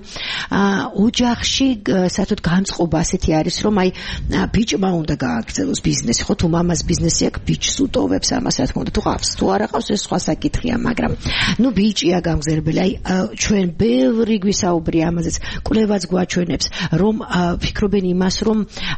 ოჯახში საერთოდ განწყობა ასეთი არის, რომ აი ბიჭმა უნდა გააგრძელოს ბიზნესი, ხო თუ მამას ბიზნესი აქვს, ბიჭს უტოვებს ამას, რა თქმა უნდა, თუ ყავს, თუ არ ყავს, ეს სხვა საკითხია, მაგრამ ნუ ბიჭია გამგზავრებელი. აი ჩვენ ბევრი გვისაუბრია ამაზეც, კვლევაც გვაჩვენებს, რომ ფიქრობენ იმას, რომ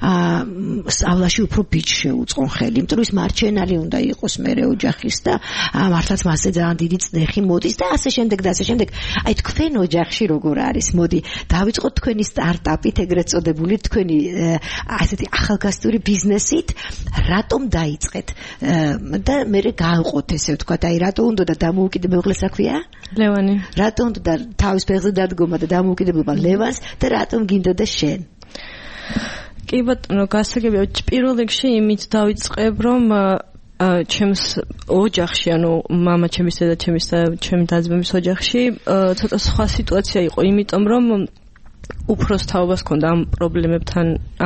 სწავლაში უფრო ბიჭს შეუწყონ ხელი, იმიტომ რომ ის მარჩენალი უნდა იყოს მერე ოჯახის და მართლაც მასზე ძალიან დიდი წნეხი მოდის და ასე შემდეგ და ასე შემდეგ. აი თქვენ ოჯახში როგორ არის? მოდი დავიწყოთ თქვენი სტარტაპით, ეგრეთ წოდებული თქვენი ასეთი ახალგაზრდული ბიზნესით, რატომ დაიწყეთ? და მე გავყოთ ესე ვთქვათ, აი რატო უნდა და დამოუკიდებლობა საქვია? ლევანი. რატო უნდა და თავის ფეხზე დადგომა და დამოუკიდებლობა ლევანს და რატომ გინდოდა შენ? კი ბატონო, გასაგებია, პირველ რიგში იმით დავიწყებ, რომ ჩემს ოჯახში, ანუ მამა ჩემისა და ჩემი და-ძმების ოჯახში ცოტა სხვა სიტუაცია იყო, იმიტომ რომ უფროს თაობას ჰქონდა ამ პრობლემებთან,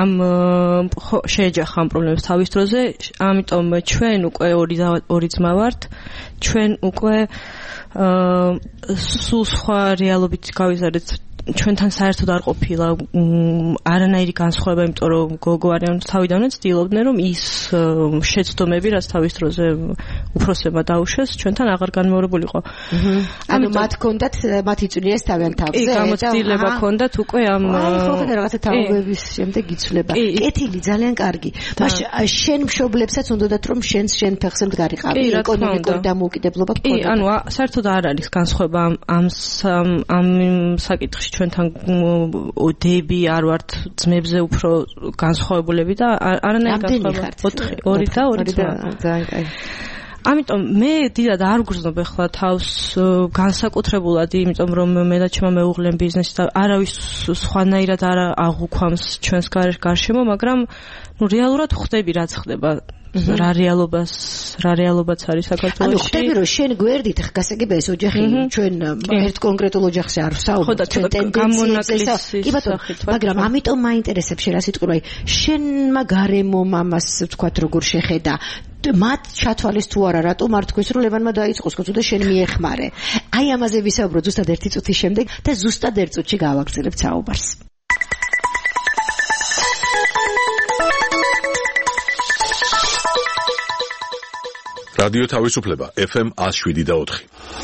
შეეჯახა ამ პრობლემებს თავის დროზე, ამიტომ ჩვენ უკვე ორი ძმა ვართ, ჩვენ უკვე სულ სხვა რეალობით გავიზარდეთ ჩვენთან საერთოდ არ ყოფილა არანაირი განსხვავება, იმიტომ რომ გოგო არიან თავიდანვე ცდილობდნენ რომ ის შეცდომები, რაც თავის დროზე უფროსებმა დაუშვეს, ჩვენთან აღარ განმეორებულიყო. ანუ მათ ჰქონდათ მათი წვლიეს თავიანთ თავზე. კი, გამოცდილება ჰქონდათ უკვე ამ ხო რაღაცა თაობების შემდეგ იცვლება. კეთილი ძალიან კარგი. მაშინ შენ მშობლებსაც უნდათ რომ შენ ფეხზე მდგარიყავი ეკონომიკური დამოუკიდებლობა გქონდა. კი, ანუ საერთოდ არ არის განსხვავება ამ საკითხში ჩვენთან დები არ ვართ ძმებზე უფრო განსხვავებულები და არანაირი განსხვავება 2 და 2 ძმა. ძალიან კაი. ამიტომ მე დიდად არ ვგრძნობ ახლა თავს განსაკუთრებულად, იმიტომ რომ მე და ჩემო მეუღლემ ბიზნესი და არავის სხვანაირად არ აღუქვამს ჩვენს გარშემო, მაგრამ რეალურად ხვდები რაც ხდება. რა რეალობაც არის საქართველოში. ანუ ხვდები რომ შენ გვერდით გასაგებია ეს ოჯახი ჩვენ ერთ კონკრეტულ ოჯახში არ ვსაუბრობთ, ჩვენ ტენდენციებზე. კი ბატონო, მაგრამ ამიტომ მაინტერესებს შენ რა სიტყვა, შენმა გარემომ ამას ვთქვათ როგორ შეხედა. მათ ჩათვალეს თუ არა, რატომ არ თქვეს რომ ლევანმა დაიწყოს კოცო და შენ მიეხმარე. აი ამაზე ვისაუბროთ ზუსტად 1 წუთის შემდეგ და ზუსტად 1 წუთში გავაგრძელებთ საუბარს. რადიო თავისუფლება FM 107.4.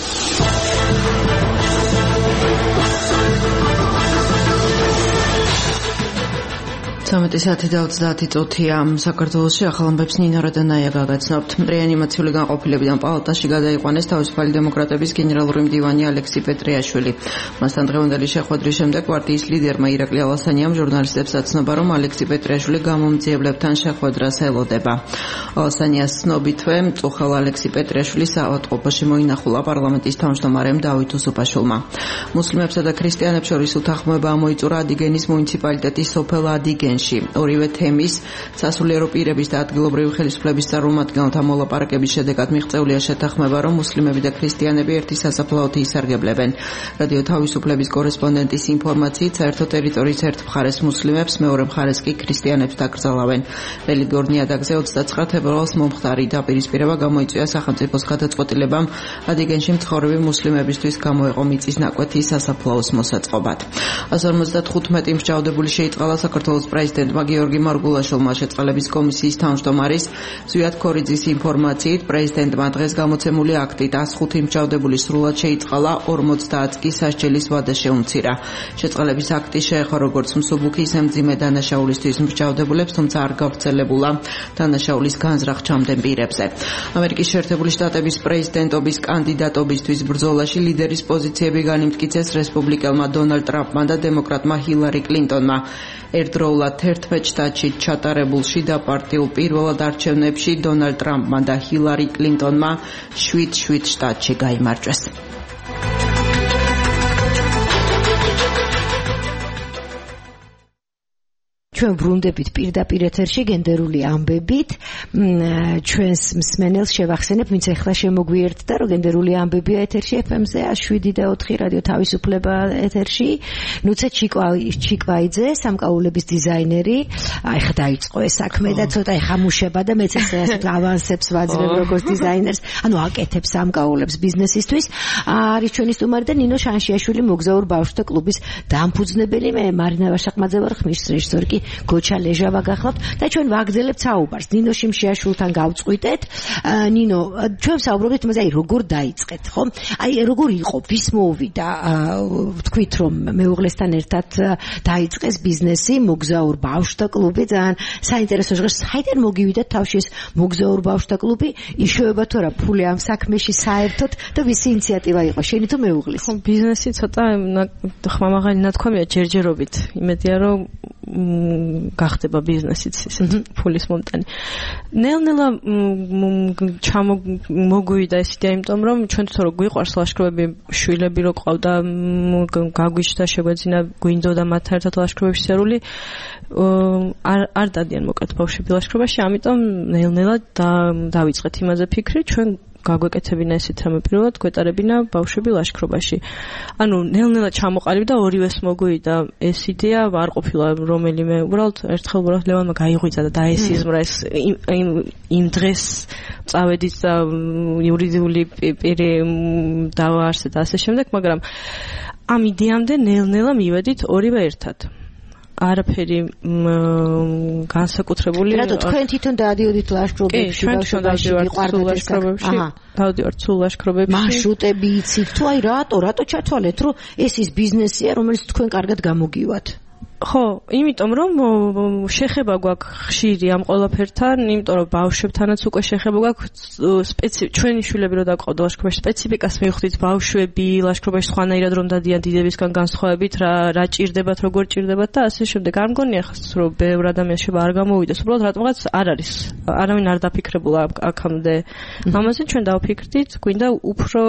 სამეტი 30 წუთია საქართველოში ახალ ამბებს ნინო რადანაია გაგაცნობთ. რეანიმაციული განყოფილებიდან პალატაში გადაიყვანეს თავისუფალი დემოკრატების გენერალური მდივანი ალექსი პეტრიაშვილი. მასთან დღევანდელი შეხვედრის შემდეგ პარტიის ლიდერმა ირაკლი ალასანიამ ჟურნალისტებს აცნობა, რომ ალექსი პეტრიაშვილი გამომძიებლებთან შეხვედრას ელოდება. ალასანიას ცნობითვე მწუხელ ალექსი პეტრიაშვილის ავადმყოფოში მოინახულა პარლამენტის თავმჯდომარემ დავით უსუპაშვილმა. მუსლიმებსა და ქრისტიანებს შორის უთანხმოება ამოიწურა ადიგენის მუნიციპალიტეტის სოფელ ადიგენში. ორივე თემის სასულიერო პირების და ადგილობრივი ხელისუფლების წარმომადგენელთა მოლაპარაკების შედეგად მიღწეულია შეთანხმება, რომ მუსლიმები და ქრისტიანები ერთი სასაფლაოთი ისარგებლებენ. რადიო თავისუფლების კორესპონდენტის ინფორმაციით, საერთო ტერიტორიის ერთ მხარეს მუსლიმებს, მეორე მხარეს კი ქრისტიანებს დაკრძალავენ. რელიგიურ ნიადაგზე 29 თებერვალს მომხდარი დაპირისპირება გამოიწვია სახელმწიფოს გადაწყვეტილებამ ადიგენში მცხოვრები მუსლიმებისთვის გამოეყო მიწის ნაკვეთი სასაფლაოს მოსაწყობად. 155 მსჯავრდებული შეიწყალა საქართველოს პრეზიდენტმა გიორგი მარგულაშვილმა შეწყალების კომისიის თავმჯდომარის ზვიად ქორიძის ინფორმაციით, პრეზიდენტმა დღეს გამოცემული აქტით 105 მსჯავრდებული სრულად შეიწყალა, 50 კი სასჯელის ვადა შეუმცირა. შეწყალების აქტი შეეხო როგორც მსუბუქი, ისე მძიმე დანაშაულისთვის მსჯავრდებულებს, თუმცა არ გავრცელებულა დანაშაულის განზრახ ჩამდენ პირებზე. ამერიკის შეერთებული შტატების პრეზიდენტობის კანდიდატობისთვის ბრძოლაში ლიდერის პოზიციები განიმტკიცეს რესპუბლიკელმა დონალდ ტრამპმა და დემოკრატმა ჰილარი კლინტონმა. ერთდროულად 11 შტატში ჩატარებულ შიდა პარტიულ პირველად არჩევნებში დონალდ ტრამპმა და ჰილარი კლინტონმა 7 შტატში გაიმარჯვეს. ჩვენ ბრუნდებით პირდაპირ ეთერში გენდერული ამბებით. ჩვენს მსმენელს შევახსენებ, ვინც ახლა შემოგვიერთდა, რომ გენდერული ამბებია ეთერში FM-ზე 107.4 რადიო თავისუფლება ეთერში. ნუცე ჩიკვაიძე, სამკაულების დიზაინერი, ახლა დაიწყო ეს საქმე და ცოტა ხამუშება და მეც ესე ავანსებს ვაძლევ როგორც დიზაინერს, ანუ აკეთებს სამკაულებს ბიზნესისთვის. არის ჩვენი სტუმარი და ნინო შანშიაშვილი, მოგზაურ ბავშვთა კლუბის დამფუძნებელი. მე მარინა ვაშაყმაძე ვარ, ხმის რეჟისორი კი გოჩა ლეჟავა გახლავთ და ჩვენ ვაგრძელებთ საუბარს. ნინო შიმშიაშვილთან გავწყვიტეთ. ნინო, ჩვენ საუბრობთ იმაზე, აი როგორ დაიწყეთ, ხო? აი როგორ იყო, ვის მოვიდა, ვთქვით რომ მეუღლესთან ერთად დაიწყეს ბიზნესი, მოგზაურ ბავშვთა კლუბი, ძალიან საინტერესო ჟღერს. საიდან მოგივიდა თავში ეს მოგზაურ ბავშვთა კლუბი? იშოვება თუ არა ფული ამ საქმეში საერთოდ და ვისი ინიციატივა იყო, შენი თუ მეუღლის? ხო, ბიზნესი ცოტა ხმამაღალი ნათქვამია ჯერჯერობით. იმედია რომ გახდება ბიზნესიც ისეთ ფულის მომტანი. ნელ-ნელა მოგვივიდა ეს იდეა, იმიტომ რომ ჩვენ თვითონ რო გვიყვარს ლაშქრობები, შვილები რო ყავდა, გაგვიჩნდა შეგვეძინა გვინდოდა მათთან ერთად ლაშქრობების სერული, არ დადიან მოკლედ ბავშვები ლაშქრობაში, ამიტომ ნელ-ნელა დავიწყეთ იმაზე ფიქრი, ჩვენ გაგვეკეთებინა ესეთ რამე პირველად, გვეტარებინა ბავშვები ლაშქრობაში. ანუ ნელ-ნელა ჩამოყალიბდა, ორივეს მოგვივიდა ეს იდეა, არ ყოფილა რომელიმე, უბრალოდ ერთხელ ლევანმა გაიღვიძა და დაესიზმრა ეს იმ დღეს წავედით და იურიდიული პირი დავაარსეთ და ასე შემდეგ, მაგრამ ამ იდეამდე ნელ-ნელა მივედით ორივე ერთად. არაფერი განსაკუთრებული. რატო თქვენ თვითონ დაადიოდით ლაშქრობებში, ბავშვობაში, ლაშქრობებში? დავდივართ სულ ლაშქრობებში. მარშრუტები იცით თუ აი რატო ჩათვალეთ, რომ ეს ის ბიზნესია, რომელიც თქვენ კარგად გამოგივათ? ხო, იმიტომ რომ შეხება გვაქვს ხშირი ამ ყველაფერთან, იმიტომ რომ ბავშვებთანაც უკვე შეხება გვაქვს ჩვენი შვილები რო დაყავდა ლაშქრობაში, სპეციფიკას მივხვდით ბავშვები ლაშქრობაში სხვანაირად რომ დადიან დიდებისგან განსხვავებით, რა ჭირდებათ, როგორ ჭირდებათ და ასე შემდეგ. არ მგონია რომ ბევრ ადამიანს შეიძლება არ გამოვიდეს, უბრალოდ რატომღაც არ არის. არავინ არ დაფიქრებულა აქამდე. ამაზე ჩვენ დავფიქრდით, გვინდა უფრო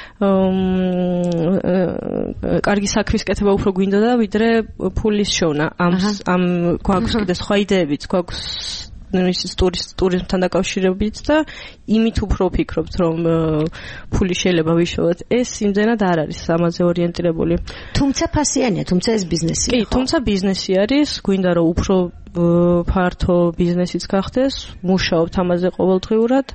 კარგი საქმის კეთება უფრო გვინდოდა ვიდრე ფულის ამ გვაქვს კიდე სხვა იდეებიც გვაქვს ტურიზმთან დაკავშირებით და იმით უფრო ვფიქრობთ რომ ფული შეიძლება ვიშოვოთ ეს იმდენად არ არის ამაზე ორიენტირებული თუმცა ფასიანია თუმცა ეს ბიზნესია კი თუმცა ბიზნესი არის გვინდა რომ უფრო ფართო ბიზნესიც გახდეს მუშაობთ ამაზე ყოველდღიურად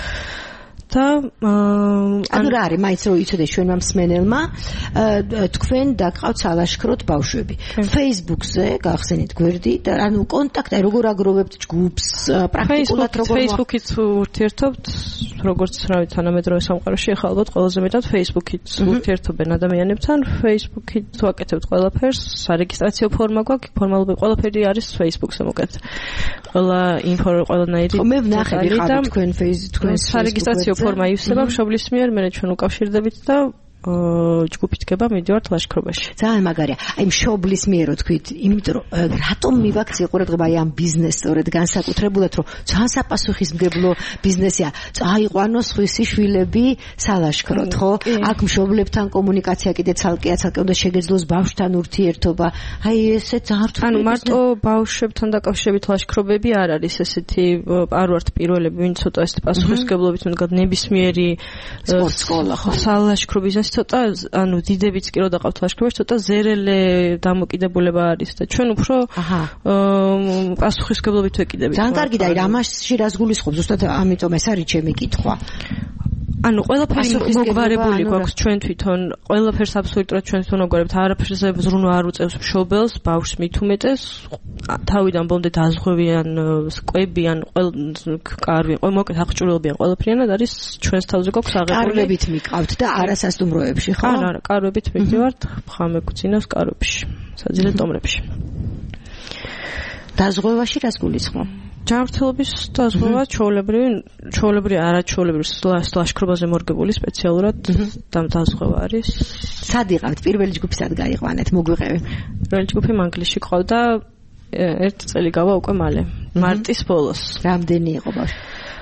და ანუ რა არის მაინც რომ იცოდე ჩვენმა მსმენელმა თქვენ დაგყავთ სალაშქროთ ბავშვები Facebook-ზე გახსენით გვერდი და ანუ კონტაქტი როგორ აგროვებთ ჯგუფს პრაქტიკულად როგორ Facebook-ით ურთიერთობთ როგორც რავი თანამედროვე სამყაროში ახლა ალბათ ყველაზე მეტად Facebook-ით ურთიერთობენ ადამიანებთან Facebook-ით ვაკეთებთ ყველაფერს სარეგისტრაციო ფორმა გვაქვს ფორმალურად ყველაფერი არის Facebook-ზე მოკეთ ყველა ყველანაირი მე ვნახე ვიყავ თქვენ Facebook-თქვენ სარეგისტრაციო ფორმა ივსება მშობლის მიერ მე ჩვენ უკავშირდებით და ჯგუფით გება მიდივართ ლაშქრობაში. ძალიან მაგარია. აი მშობლის მიერ რო თქვით, იმიტომ რომ რატომ მივაქცია ყურადღება აი ამ ბიზნესს სწორედ განსაკუთრებულად რომ ძალიან საპასუხისმგებლო ბიზნესია. წაიყვანო სხვისი შვილები სალაშქროთ, ხო? აქ მშობლებთან კომუნიკაცია კიდე ცალკეა, უნდა შეგეძლოს ბავშვთან ურთიერთობა. აი ესე ძალიან ანუ მარტო ბავშვებთან დაკავშირებით ლაშქრობები არ არის ესეთი არ ვართ პირველები, ვინც ცოტა ეს პასუხისმგებლობით მდგარ ნებისმიერი სპორტსკოლა ხო? სალაშქრო ბიზნესი ცოტა ანუ დიდებიც კი რო დაყავთ ლაშქრობაში ცოტა ზერელე დამოკიდებულება არის და ჩვენ უფრო პასუხისმგებლობით ვეკიდებით. ძალიან კარგი და ამაში რას გულისხმობ ზუსტად ამიტომ ეს არის ჩემი კითხვა. ანუ ყველაფერი მოგვარებული გვაქვს ჩვენ თვითონ ყველაფერს აბსოლუტურად ჩვენ თვითონ მოგვარებთ არაფერზე ზრუნვა არ უწევს მშობელს ბავშვს მით უმეტეს თავიდან ბოლომდე დაზღვევიან კვებიან კარვი მოკეთ აღჭურვილობიან ყველაფრიანად არის ჩვენს თავზე გვაქვს აღებული კარვებით მიყავთ და არასასტუმროებში ხო? არა კარვებით მივდივართ ხამე გვწინავს კარვებში საძილე ტომრებში დაზღვევაში რას გულისხმობ? ჯანმრთელობის დაზღვევა ჩვეულებრივი არაჩვეულებრივი ლაშქრობაზე მორგებული სპეციალურად დაზღვევა არის. სად იყავთ? პირველი ჯგუფი სად გაიყვანეთ? მოგვიყევი. პირველი ჯგუფი მანგლისში ყავდა 1 წელი გავა უკვე მალე. მარტის ბოლოს. რამდენი იყო ბავშვი?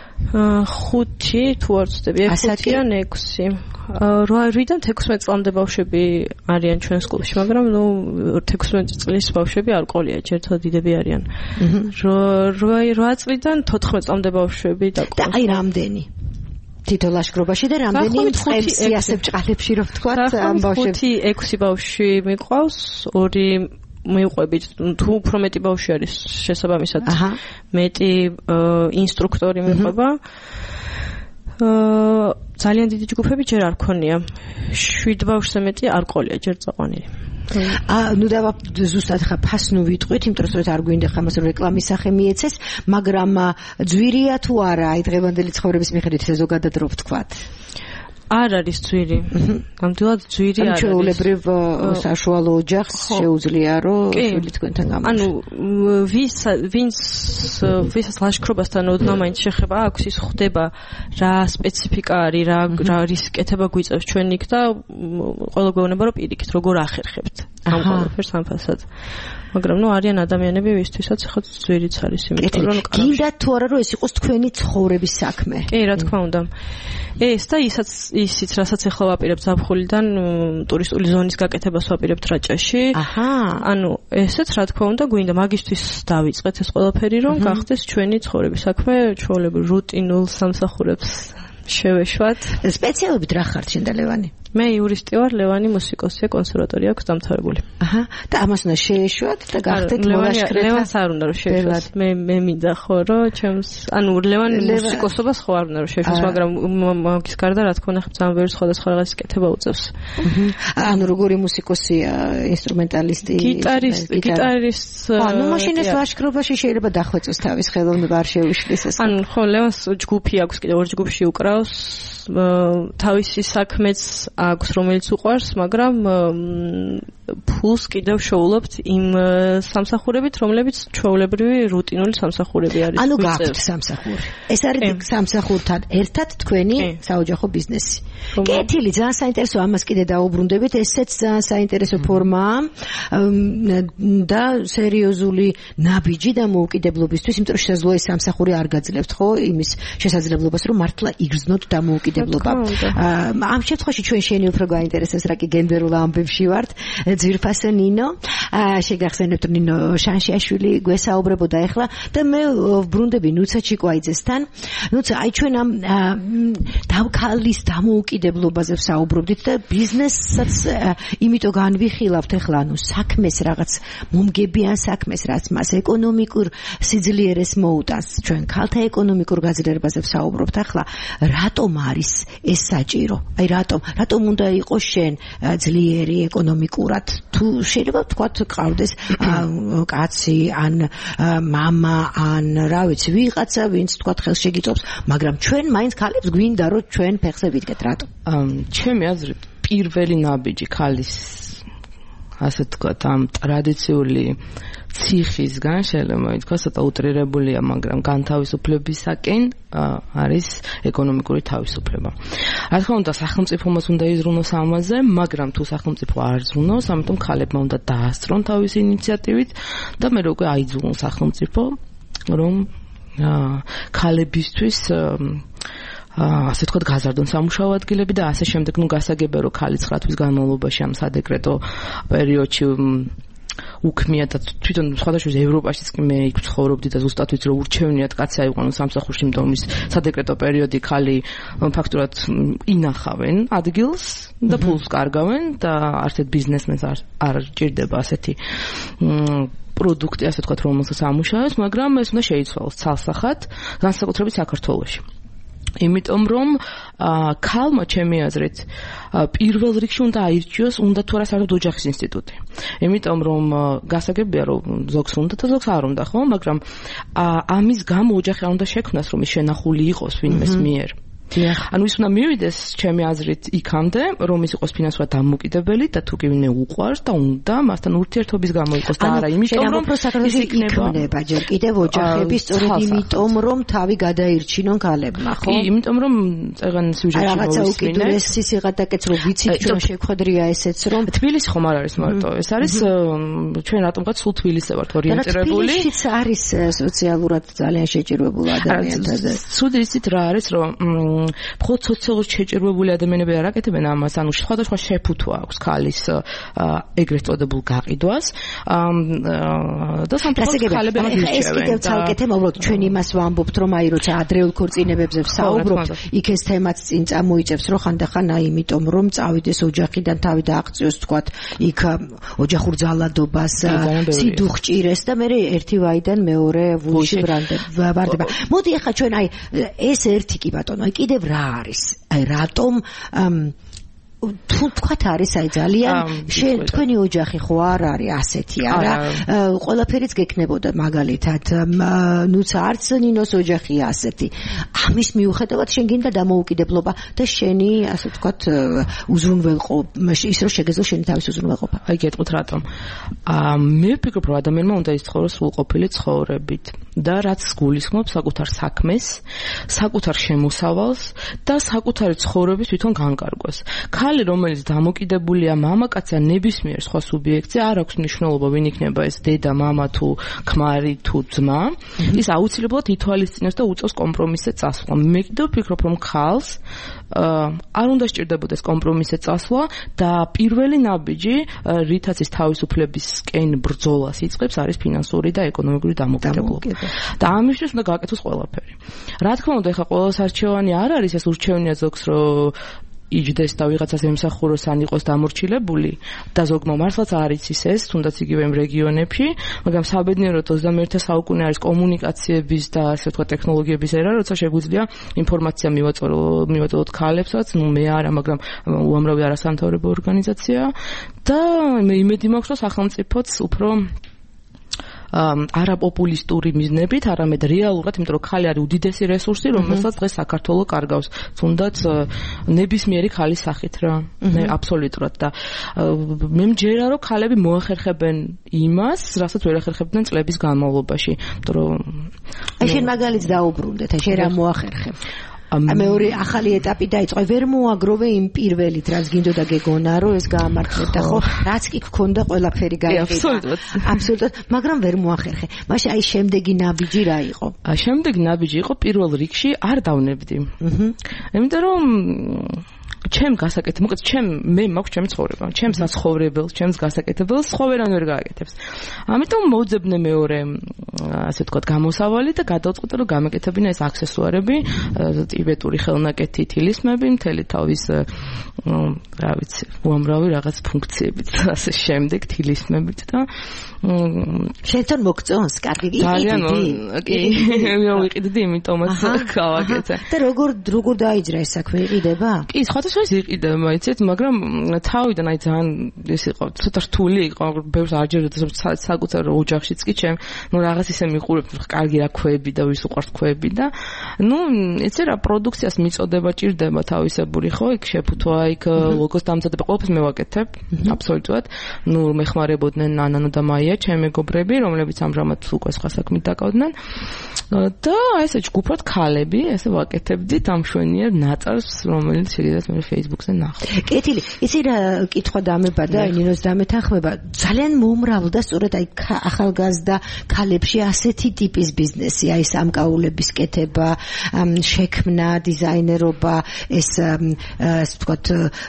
5 თუ არ ვცდები 5-ან 6 8-დან 16 წლამდე ბავშვები არიან ჩვენს კლუბში მაგრამ ნუ 16 წლის ბავშვები არ ყოლია ჯერთო დიდები არიან 8 წლიდან 14 წლამდე ბავშვები და აი რამდენი თითო ლაშქრობაში და რამდენი წლებს იასებ ჭყალებში რო ვთქვა ამ ბავშვებს 5-6 ბავშვი მიყვავს 2 მივყვებით თუ უფრო მეტი ბავშვი არის შესაბამისად მეტი ინსტრუქტორი მიყვება ძალიან დიდი ჯგუფები ჯერ არ ქონია 7 ბავშვზე მეტი არ ყოლია ჯერ წაყვანილი ნუ დავა ზუსტად ხა ფასნუ ვიტყვით იმიტომ რომ არ გვინდა ხა მას რეკლამის სახე მიეცეს მაგრამ ძვირია თუ არა აი დღევანდელი ცხოვრების მიხედვით ეს ზოგადად რო ვთქვათ არ არის ძვირი. ნამდვილად ძვირი არ არის. ჩვეულებრივ საშუალო ოჯახს შეუძლია რომ შვილი თქვენთან გამოსულიყო. ანუ ვისაც ლაშქრობასთან ოდნავ მაინც შეხება აქვს ის ხვდება რა სპეციფიკა არის, რა რისკეთება გვიწევს ჩვენ იქ და ყველა გვეუბნება რომ პირიქით როგორ ახერხებთ ამ ყველაფერს ამ ფასად. მაგრამ ნუ არიან ადამიანები ვისთვისაც ახლა ძვირიც არის იმიტომ რომ გინდა თუ არა რომ ეს იყოს თქვენი ცხოვრების საქმე. კი რა თქმა უნდა. ეს და ისიც რასაც ახლა ვაპირებთ ზაფხულიდან ტურისტული ზონის გაკეთებას ვაპირებთ რაჭაში. ანუ ესეც რა თქმა უნდა გვინდა მაგისთვის დავიწყეთ ეს ყველაფერი რომ გახდეს ჩვენი ცხოვრების საქმე ჩვეულებრივ რუტინულ სამსახურებს შევეშვათ. სპეციალობით რა ხართ შენ და ლევანი? მე იურისტი ვარ, ლევანი მუსიკოსია, კონსერვატორია აქვს დამთავრებული. აჰა, და ამას უნდა შეეშვათ და გახდეთ მოლაშქრეთა. ლევანს არ უნდა რომ შეეშვათ. მე მინდა ხო რომ ჩემს, ანუ ლევანი მუსიკოსობას ხო არ უნდა რომ შეეშვათ, მაგრამ მაგის გარდა რა თქმა უნდა ძალიან ბევრი სხვადასხვა რაღაცის კეთება უწევს. ანუ როგორი მუსიკოსია, ინსტრუმენტალისტი, გიტარისტ. ანუ მაშინ ეს ლაშქრობაში შეიძლება დახვეწოს თავის ხელოვნება არ შეუშლის ეს. ანუ ხო ლევანს ჯგუფი აქვს, კიდევ ორ ჯგუფში უკრავს. თავისი საქმეც აქვს, რომელიც უყვარს, მაგრამ ფულს კიდევ შოულობთ იმ სამსახურებით, რომლებიც ჩვეულებრივი რუტინული სამსახურები არის. ანუ გაქვთ სამსახური. ეს არის სამსახურთან ერთად თქვენი საოჯახო ბიზნესი. კეთილი, ძალიან საინტერესო, ამას კიდე დაუბრუნდებით, ესეც ძალიან საინტერესო ფორმაა და სერიოზული ნაბიჯი და მოუკიდებლობისთვის, იმიტომ რომ შესაძლოა ეს სამსახური არ გაძლევთ, ხო, იმის შესაძლებლობას, რომ მართლა იგრძნოთ დამოუკიდებლობა. ამ შემთხვევაში ჩვენ შენი უფრო გაინტერესებს, რა კი გენდერულ ამბებში ვართ. ძვირფასო ნინო, შეგახსენებთ რომ ნინო შანშიაშვილი გვესაუბრებოდა ახლა და მე ვბრუნდები ნუცა ჩიკვაიძესთან. ნუცა, აი ჩვენ ამ დავქალის დამოუკიდებლობაზე ვსაუბრობდით და ბიზნესაც იმიტომ განვიხილავთ ახლა, ანუ საქმეს რაღაც მომგებიან საქმეს, რაც მას ეკონომიკურ სიძლიერეს მოუტანს. ჩვენ ქალთა ეკონომიკურ გაძლიერებაზე ვსაუბრობთ ახლა. რატომ არის ეს საჭირო? აი რატომ უნდა იყოს შენ ძლიერი ეკონომიკურად? თუ შეიძლება ვთქვათ ყავდეს კაცი ან მამა ან რა ვიცი ვიღაცა ვინც ვთქვათ ხელს შეგიწობს, მაგრამ ჩვენ მაინც ქალებს გვინდა რომ ჩვენ ფეხზე ვიდგეთ. რატომ? ჩემი აზრით პირველი ნაბიჯი ქალის ასე ვთქვათ ამ ტრადიციული ციხისგან შეიძლება ითქვას ცოტა უტრირებულია, მაგრამ განთავისუფლებისაკენ არის ეკონომიკური თავისუფლება. რა თქმა უნდა, სახელმწიფომაც უნდა იზრუნოს ამაზე, მაგრამ თუ სახელმწიფო არ ზრუნავს, ამიტომ ქალებმა უნდა დაასწრონ თავისი ინიციატივით და მე უკვე აიძულონ სახელმწიფო, რომ ქალებისთვის ასე თქვა გაზარდონ სამუშაო ადგილები და ასე შემდეგ. ნუ გასაგებია რომ ქალი 9 თვის განმავლობაში ამ სადეკრეტო პერიოდში უქმია და თვითონ სხვადასხვა ევროპაშიც კი მე იქ ცხოვრობდი და ზუსტად ვიცი რომ ურჩევნიათ კაცი აიყვანონ სამსახურში, იმიტომ ის სადეკრეტო პერიოდი ქალი ფაქტურად ინახავენ ადგილს და ფულს კარგავენ და არცეთ ბიზნესმენს არ ჭირდება ასეთი პროდუქტი, ასე თქვა, რომელსაც ამუშავებს, მაგრამ ეს უნდა შეიცვალოს ცალსახად, განსაკუთრებით საქართველოში. იმიტომ რომ ქალმა ჩემი აზრით პირველ რიგში უნდა აირჩიოს, უნდა თუ არა საერთოდ ოჯახის ინსტიტუტი. იმიტომ რომ გასაგებია რომ ზოგს უნდა და ზოგს არ უნდა, ხო, მაგრამ ამის გამო ოჯახი არ უნდა შექმნას, რომ ის შენახული იყოს ვინმეს მიერ. ანუ ის უნდა მივიდეს ჩემი აზრით იქამდე, რომ ის იყოს ფინანსურად დამოუკიდებელი და თუ კი ვინმე უყვარს და უნდა მასთან ურთიერთობის გამო იყოს და არა იმიტომ რომ ის იქნება ჯერ კიდევ ოჯახები სწორედ იმიტომ რომ თავი გადაირჩინონ ქალებმა, ხო? კი, იმიტომ რომ წეგან სიუჟეტში რაღაცა უკიდურესი სიღატაკეც რომ ვიცით ჩვენ შეხვედრია ესეც რომ თბილისი ხომ არ არის მარტო, ეს არის ჩვენ რატომღაც სულ თბილისზე ვართ ორიენტირებული. თბილისიც არის სოციალურად ძალიან შეჭირვებული ადამიანთა და სულ ისიც რა არის რომ მხოლოდ სოციალურად შეჭირვებული ადამიანები არ აკეთებენ ამას, ანუ სხვადასხვა შეფუთვა აქვს ქალის ეგრეთ წოდებულ გაყიდვას და სამწუხაროდ ქალები არ ირჩევენ. ეს კიდევ ცალკე თემა, უბრალოდ ჩვენ იმას ვამბობთ, რომ აი როცა ადრეულ ქორწინებებზე ვსაუბრობთ, იქ ეს თემაც წინ წამოიწევს, რომ ხანდახან აი იმიტომ რომ წავიდეს ოჯახიდან თავი დააღწიოს, თქვათ, იქ ოჯახურ ძალადობას, სიდუხჭირეს და მე ერთი ვაიდან მეორე ვულში ვრდება. მოდი ახლა ჩვენ აი ეს ერთი კი ბატონო, აი კიდევ რა არის? აი რატომ თუ თქვათ არის აი ძალიან თქვენი ოჯახი ხო არ არის ასეთი არა ყველაფერიც გექნებოდა მაგალითად ნუცა არც ნინოს ოჯახია ასეთი ამის მიუხედავად შენ გინდა დამოუკიდებლობა და შენი ასე თქვათ უზრუნველყო ის რომ შეგეძლო შენი თავის უზრუნველყოფა აი გეტყვით რატომ მე ვფიქრობ რომ ადამიანმა უნდა იცხოვროს სრულყოფილი ცხოვრებით და რაც გულისხმობს საკუთარ საქმეს საკუთარ შემოსავალს და საკუთარი ცხოვრების თვითონ განკარგვას ხალი რომელიც დამოკიდებულია მამაკაცზე ნებისმიერ სხვა სუბიექტზე არ აქვს მნიშვნელობა ვინ იქნება ეს დედა მამა თუ ქმარი თუ ძმა ის აუცილებლად ითვალისწინებს და უწევს კომპრომისზე წასვლა მე კიდევ ვფიქრობ რომ ხალს არ უნდა სჭირდებოდეს კომპრომისზე წასვლა და პირველი ნაბიჯი რითაც ის თავისუფლებისკენ ბრძოლას იწყებს არის ფინანსური და ეკონომიკური დამოუკიდებლობა და ამისთვის უნდა გააკეთოს ყველაფერი რა თქმა უნდა ეხლა ყოველსარჩევანი არ არის ეს ურჩევნია ზოგს რომ იჯდეს და ვიღაცას ემსახუროს ან იყოს დამორჩილებული და ზოგმა მართლაც არ იცის ეს, თუნდაც იგივე იმ რეგიონებში, მაგრამ საბედნიეროდ 21 საუკუნე არის კომუნიკაციების და ასე ვთქვათ ტექნოლოგიების ერა, როცა შეგვიძლია ინფორმაცია მივაწოდოთ ქალებსაც, მე არა, მაგრამ უამრავი არასამთავრობო ორგანიზაცია და მე იმედი მაქვს, რომ სახელმწიფოც უფრო არაპოპულისტური მიზნებით, არამედ რეალურად, იმიტომ რომ ხალი არის უდიდესი რესურსი, რომელსაც დღეს საქართველო კარგავს, თუნდაც ნებისმიერი ხალის სახით რა. აბსოლუტურად და მე მჯერა რომ ხალები მოახერხებენ იმას, რასაც ვერ ახერხებდნენ წლების განმავლობაში, იმიტომ რომ აი შენ მაგალითს დაუბრუნდეთ, შენ რა მოახერხებ? მეორე ახალი ეტაპი დაიწყო, ვერ მოაგროვე იმ პირველით, რაც გინდოდა გეგონა, რომ ეს გაამართლებდა, ხო? რაც კი გქონდა ყველაფერი გაიყიდა. აბსოლუტურად, მაგრამ ვერ მოახერხე. მაშინ აი შემდეგი ნაბიჯი რა იყო? შემდეგი ნაბიჯი იყო პირველ რიგში არ დავნებდი. იმიტომ რომ ჩემ გასაკეთებ, მოკლედ მე მაქვს ჩემი ცხოვრება, ჩემს საცხოვრებელს, ჩემს გასაკეთებელს სხვა ვერან ვერ გააკეთებს. ამიტომ მოვძებნე მეორე, ასე ვთქვათ, გამოსავალი და გადავწყვიტე, რომ გამეკეთებინა ეს აქსესუარები, ტიბეტური ხელნაკეთი, თილისმები, მთელი თავის რა ვიცი, უამრავი რაღაც ფუნქციებით და ასე შემდეგ თილისმებით და შენთან მოგწონს, კარგი იყიდი? კი, მოვიყიდდი, იმიტომაც გავაკეთე. და როგორ დაიჯრა ეს საქმე, იყიდება? კი, სხვადასხვა იყიდება, იცით, მაგრამ თავიდან აი ძალიან ეს იყო, ცოტა რთული იყო, ბევრს არ ჯეროდა საკუთარ ოჯახშიც კი ჩემ, რაღაც ისე მიყურებ, კარგი რა ქვები და ვის უყვართ ქვები და იცი რა პროდუქციას მიწოდება ჭირდება თავისებური, ხო, იქ შეფუთვა, იქ ლოგოს დამზადება, ყველაფერს მე ვაკეთებ, აბსოლუტურად. მეხმარებოდნენ ნანანო და მაია, ჩემი მეგობრები, რომლებიც ამჟამად უკვე სხვა საქმით დაკავდნენ. და ესე ჯგუფად ქალები, ესე ვაკეთებდით ამ მშვენიერ ნაწარს, რომელიც შეგიძლიათ მე Facebook-ზე ნახოთ. კეთილი, იცი რა კითხვა დამებადა, ნინოს დამეთანხმება, ძალიან მომრავლდა სწორედ აი ახალგაზრდა ქალებში ასეთი ტიპის ბიზნესი, აი სამკაულების კეთება, შექმნა, დიზაინერობა, ეს ასე ვთქვათ,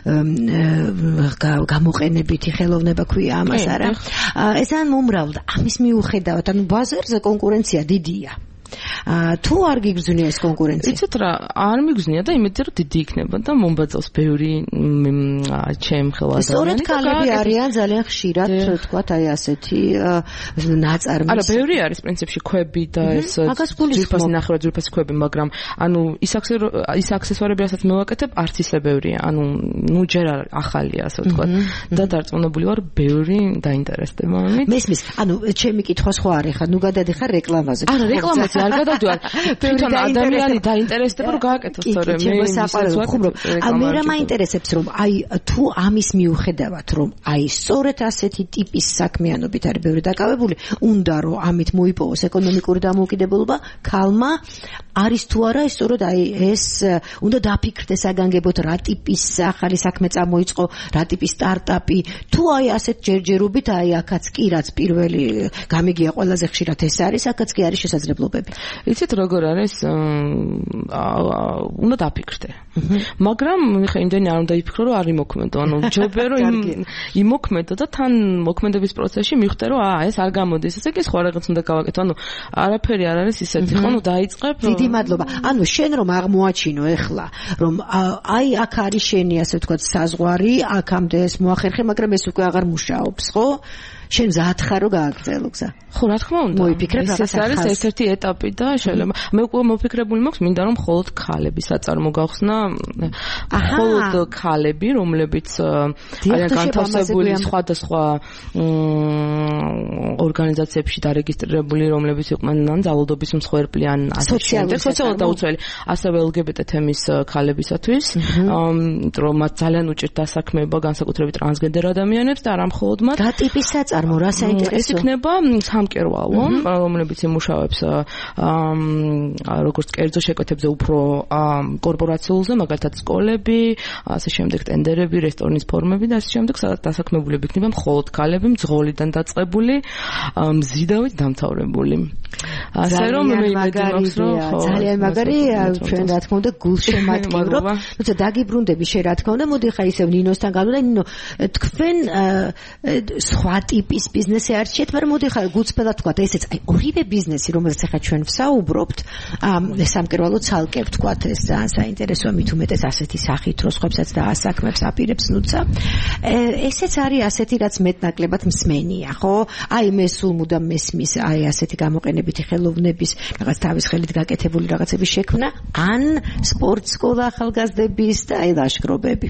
გამოყენებითი ხელოვნება ქვია ამას არა. ეს ან მომრავლდა, ამის მიუხედავად, ანუ ბაზარზე კონკურენცია დიდია. თუ არ გიგზნია ეს კონკურენცია? იცით რა, არ მიგზნია და იმედია რომ დიდი იქნება და მომბაძავს ბევრი ჩემ ხელვაზიანი. სწორედ ქალები არიან ძალიან ხშირად, თქვათ, აი ასეთი ნაწარმის. არა, ბევრი არის პრინციპში ქვები და ეს ძვირფასი ნახევრად ძვირფასი ქვები, მაგრამ ანუ ის აქსესუარები, რასაც მე ვაკეთებ, არც ისე ბევრია. ანუ ჯერ ახალია, ასე ვთქვათ. და დარწმუნებული ვარ, ბევრი დაინტერესდება ამით. მესმის, ანუ ჩემი კითხვა სხვა არის, ხა, გადადიხარ რეკლამაზე. არა, რეკლამაზე არ გადავდივარ. თვითონ ადამიანი დაინტერესდება რომ გააკეთო სწორედ მე რა მაინტერესებს რომ აი თუ ამის მიუხედავად რომ აი სწორედ ასეთი ტიპის საქმიანობით არის ბევრი დაკავებული, უნდა რომ ამით მოიპოვოს ეკონომიკური დამოუკიდებლობა, ქალმა არის თუ არა ეს სწორედ აი ეს უნდა დაფიქრდეს აგანგებოთ რა ტიპის ახალი საქმე წამოიწყო, რა ტიპის სტარტაპი, თუ აი ასეთ ჯერჯერობით აი აქაც კი რაც პირველი გამიგია ყველაზე ხშირად ეს არის, აქაც კი არის შესაძლებლობები. იცით როგორ არის, უნდა დაფიქრდე. მაგრამ ხა იმდენი არ უნდა იფიქრო, რომ არ იმოქმედო. ანუ ჯობია რომ იმოქმედო და თან მოქმედების პროცესში მივხვდე, რომ ეს არ გამოდის. ესე კი სხვა რაღაც უნდა გავაკეთო. ანუ არაფერი არ არის ისეთი, ხო, დაიწყებ. დიდი მადლობა. ანუ შენ რომ აღმოაჩინო ეხლა, რომ აი აქ არის შენი, ასე ვთქვათ, საზღვარი, აქამდე ეს მოახერხე, მაგრამ ეს უკვე აღარ მუშაობს, ხო? შენ მზად ხარ რომ გააგრძელო გზა? ხო, რა თქმა უნდა. მოიფიქრებ ეს არის ერთ-ერთი ეტაპი და შეიძლება მე უკვე მოფიქრებული მაქვს, მინდა რომ მხოლოდ ქალები საწარმო გავხსნა, მხოლოდ ქალები, რომლებიც არიან განთავსებული სხვადასხვა ორგანიზაციებში დარეგისტრირებული, რომლებიც იყვნენ ძალადობის მსხვერპლი ან სოციალურად დაუცველი, ასევე LGBT თემის ქალებისათვის, რომ მათ ძალიან უჭირთ დასაქმება განსაკუთრებით ტრანსგენდერ ადამიანებს და არა მხოლოდ მათ. რა ტიპის საწარმო, რა საინტერესო? ეს იქნება სამკერვალო, რომლებიც იმუშავებს როგორც კერძო შეკვეთებზე უფრო კორპორაციულზე, მაგალითად სკოლები, ასე შემდეგ ტენდერები, რესტორნის ფორმები და ასე შემდეგ, სადაც დასაქმებულები იქნება მხოლოდ ქალები, მძღოლიდან დაწყებული, მზიდავით დამთავრებული. ასე რომ მე იმედი მაქვს, რომ ძალიან მაგარი, ჩვენ რა თქმა უნდა გულშემატკივრობ. თუმცა დაგიბრუნდები შე რა თქმა უნდა, მოდი ხა ისევ ნინოსთან გავდო და ნინო, თქვენ სხვა ტიპის ტიპის ბიზნესი არჩიეთ, მაგრამ მოდი ხარ გუწფელად თქვა, ესეც აი ორივე ბიზნესი, რომელზეც ახლა ჩვენ ვსაუბრობთ, სამკერვალო ცალკე ვთქვა, ეს ძალიან საინტერესოა, მით უმეტეს ასეთი სახით, რომ სხვებსაც დაასაქმებს, აპირებს ნუცა. ესეც არის ასეთი, რაც მეტნაკლებად მსმენია, ხო? აი მე სულ მუდამ მესმის აი ასეთი გამოყენებითი ხელოვნების რაღაც თავის ხელით გაკეთებული რაღაცების შექმნა, ან სპორტ სკოლა ახალგაზრდების და აი ლაშქრობები.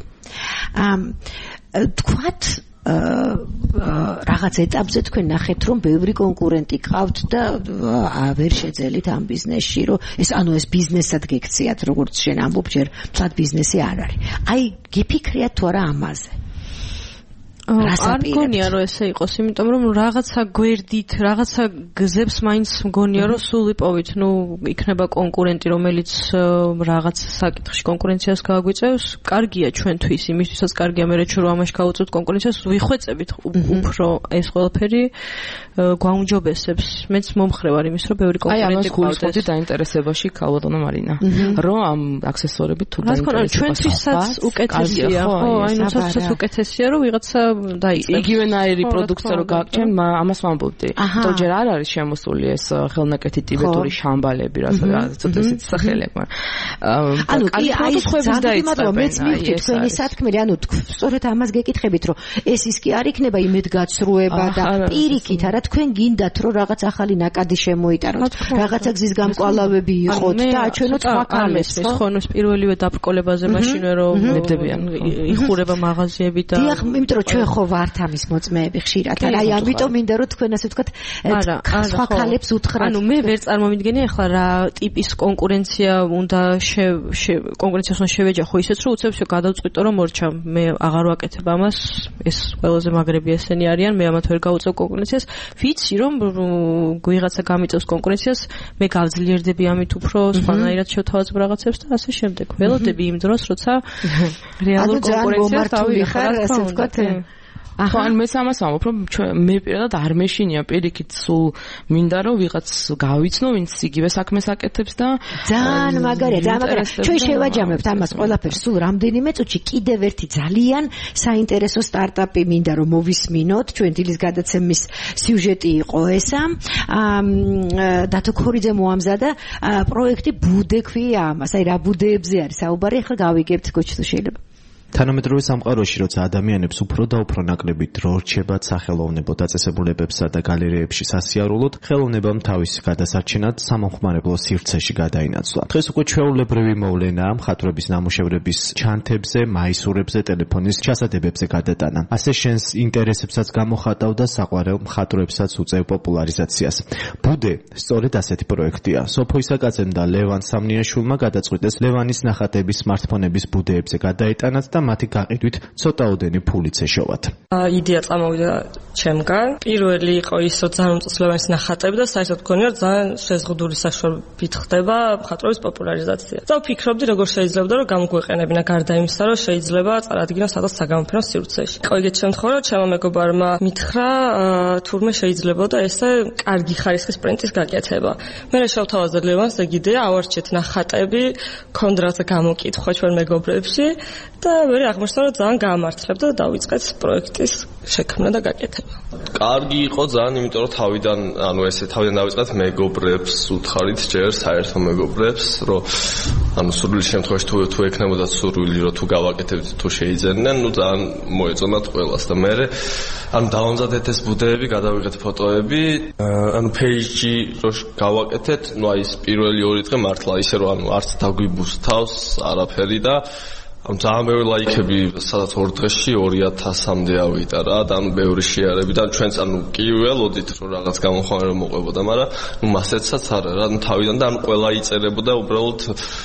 თქვათ რაღაც ეტაპზე თქვენ ნახეთ, რომ ბევრი კონკურენტი ყავთ და ვერ შეძელით ამ ბიზნესში, რომ ეს ბიზნესად გექციათ, როგორც შენ ამბობ, ჯერ მთლად ბიზნესი არ არის. აი გიფიქრიათ თუ არა ამაზე? არ მგონია რომ ესე იყოს, იმიტომ რომ რაღაცა გვერდით, რაღაცა გზებს მაინც მგონია რომ სულ იპოვით, იქნება კონკურენტი, რომელიც რაღაც საკითხში კონკურენციას გააგვიწევს. კარგია ჩვენთვის, იმისთვისაც კარგია მე რომ ამაში გავუწევთ კონკურენციას, ვიხვეწებით უფრო ეს ყველაფერი გვაუმჯობესებს. მეც მომხრე ვარ იმის, რომ ბევრი კონკურენტი ყავდეს. აი, დაინტერესებაში ქალბატონო მარინა. რომ ამ აქსესუარებით თუ დაინტერესება. ჩვენთვისაც უკეთესია, ხო? აი, ნუცაც უკეთესია, რომ ვიღაცა იგივენაირი პროდუქცია რო გააჩენ, ამას ვამბობდი. თორე ჯერ არ არის შემოსული ეს ხელნაკეთი ტიბეტური შამბალები, რაც ცოტა ისეთი სახელი აქვს. ანუ კი აი ძალიან მეც მივხვდი თქვენი სათქმელი, ანუ სწორედ ამას გეკითხებით, რომ ეს ის კი არ იქნება იმედგაცრუება და პირიქით, არა თქვენ გინდათ რომ რაღაც ახალი ნაკადი შემოიტანოთ, რაღაცა გზის გამკვალავები იყოთ და აჩვენოთ სხვა ქალებს, ხო? ნუ პირველივე დაბრკოლებაზე მაშინვე რომ მედებიან იხურება მაღაზიები და დიახ, იმიტომ რომ ჩვენ ხო ვართ ამის მოწმეები ხშირად. აი ამიტომ მინდა რომ თქვენ ასე ვთქვათ, სხვა ქალებს უთხრათ. ანუ მე ვერ წარმომიდგენია ახლა რა ტიპის კონკურენცია უნდა კონკურენციას უნდა შევეჯახო ისეც რომ უცებსო გადავწყვიტო რომ მორჩა. მე აღარ ვაკეთებ ამას. ეს ყველაზე მაგრები ესენი არიან. მე ამათ ვერ გავუწევ კონკურენციას. ვიცი რომ ვიღაცა გამიწევს კონკურენციას, მე გავძლიერდები ამით უფრო სხვანაირად შევთავაზებ რაღაცებს და ასე შემდეგ. ველოდები იმ დროს, როცა რეალურ კონკურენციას დავიხარ, ასე ვთქვათ. ხო, ან მე ამას ამბობ, რომ მე პირადად არ მეშინია პირიქით, სულ მინდა რომ ვიღაც გავიცნო, ვინც იგივე საქმეს აკეთებს და ძალიან მაგარია. ჩვენ შევაჯამებთ ამას ყველაფერს სულ რამდენიმე წუთში. კიდევ ერთი ძალიან საინტერესო სტარტაპი მინდა რომ მოვისმინოთ. ჩვენ დილის გადაცემის სიუჟეტი იყო ესა. დათო ქორიძე მოამზადა პროექტი ბუდე ქვია ამას. აი რა ბუდეებზე არის საუბარი, ახლა გავიგებთ გოჩი თუ შეიძლება. თანამედროვე სამყაროში, როცა ადამიანებს უფრო და უფრო ნაკლები დრო რჩებათ სახელოვნებო დაწესებულებებსა და გალერეებში სასიარულოდ, ხელოვნებამ თავის გადასარჩენად სამომხმარებლო სივრცეში გადაინაცვლა. დღეს უკვე ჩვეულებრივი მოვლენაა მხატვრების ნამუშევრების ჩანთებზე, მაისურებზე, ტელეფონის ჩასადებებზე გადატანა. ასე შენს ინტერესებსაც გამოხატავდა საყვარელ მხატვრებსაც უწევ პოპულარიზაციას. ბუდე სწორედ ასეთი პროექტია. სოფო ისაკაძემ და ლევან სამნიაშვილმა გადაწყვიტეს ლევანის ნახატების smartphone-ების ბუდეებზე გადაეტანათ და მათი გაყიდვით ცოტაოდენი ფულიც ეშოვათ. იდეა წამოვიდა ჩემგან. პირველი იყო ის, რომ ძალიან უწესლოვანი ნახატები და საერთოდ გქონია ძალიან შეზღუდული საშუალებით ხდება მხატვრობის პოპულარიზაცია. და ვფიქრობდი, როგორ შეიძლება რომ გამოგვეყენებინა გარდა იმისა, რომ შეიძლება წარადგინოს სადაც საგამოფენო სივრცეში. იყო ეგეთი შემთხვევა, რომ ჩემო მეგობარმა მითხრა, თურმე შეიძლებოდა ესე კარგი ხარისხის პრინტის გაკეთება. მე შევთავაზე ლევანს ეგ იდეა, ავარჩიეთ ნახატები, ქონდრათ გამოკითხვა ჩვენ მეგობრებში და მე აღმოჩნდა რომ ძალიან გაამართლებდა და დავიწყეთ პროექტის შექმნა და გაკეთება. კარგი იყო ძალიან, იმიტომ რომ თავიდან დავიწყეთ მეგობრებს, უთხარით ჯერ საერთო მეგობრებს, რომ სურვილი შემთხვევაში თუ ექნებოდა სურვილი რომ თუ გავაკეთებთ თუ შეიძენდნენ, ძალიან მოეწონათ ყველას და მე დავამზადეთ ეს ბუდეები, გადავიღეთ ფოტოები, პეიჯი რომ გავაკეთეთ, აი ეს პირველი 2 დღე მართლა ისე რომ არც დაგვიბუსთავს არაფერი და ძალიან ბევრი ლაიქები, სადაც 2 დღეში 2000-მდე ავიდა რა, და ბევრი შეარები და ჩვენც კი ველოდით რომ რაღაც გამოხმაურება რომ მოყვებოდა, მაგრამ მასეცაც არა რა, თავიდან და ყველა იწერებოდა უბრალოდ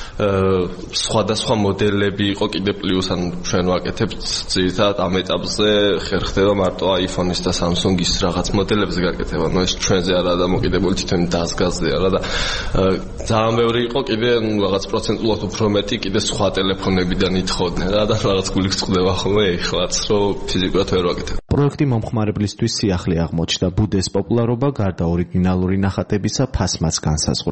სხვადასხვა მოდელები იყო კიდე პლუს, ჩვენ ვაკეთებთ ძირითადად ამ ეტაპზე ხერხდება მარტო iPhone-ის და Samsung-ის რაღაც მოდელებზე გაკეთება, ეს ჩვენზე არაა დამოკიდებული, თვითონ დაზგაზია რა და ძალიან ბევრი იყო კიდე რაღაც პროცენტულად უფრო მეტი კიდე სხვა ტელეფონებიდან თხოდნე რა და რაღაც გული გწყდება ხოლმე ეხლაც რომ ფიზიკურად ვერ ვაკეთებ. პროექტი მომხმარებლისთვის სიახლე აღმოჩნდა. ბუდეს პოპულარობა გარდა ორიგინალური ნახატებისა ფასმაც განსაზღვრა.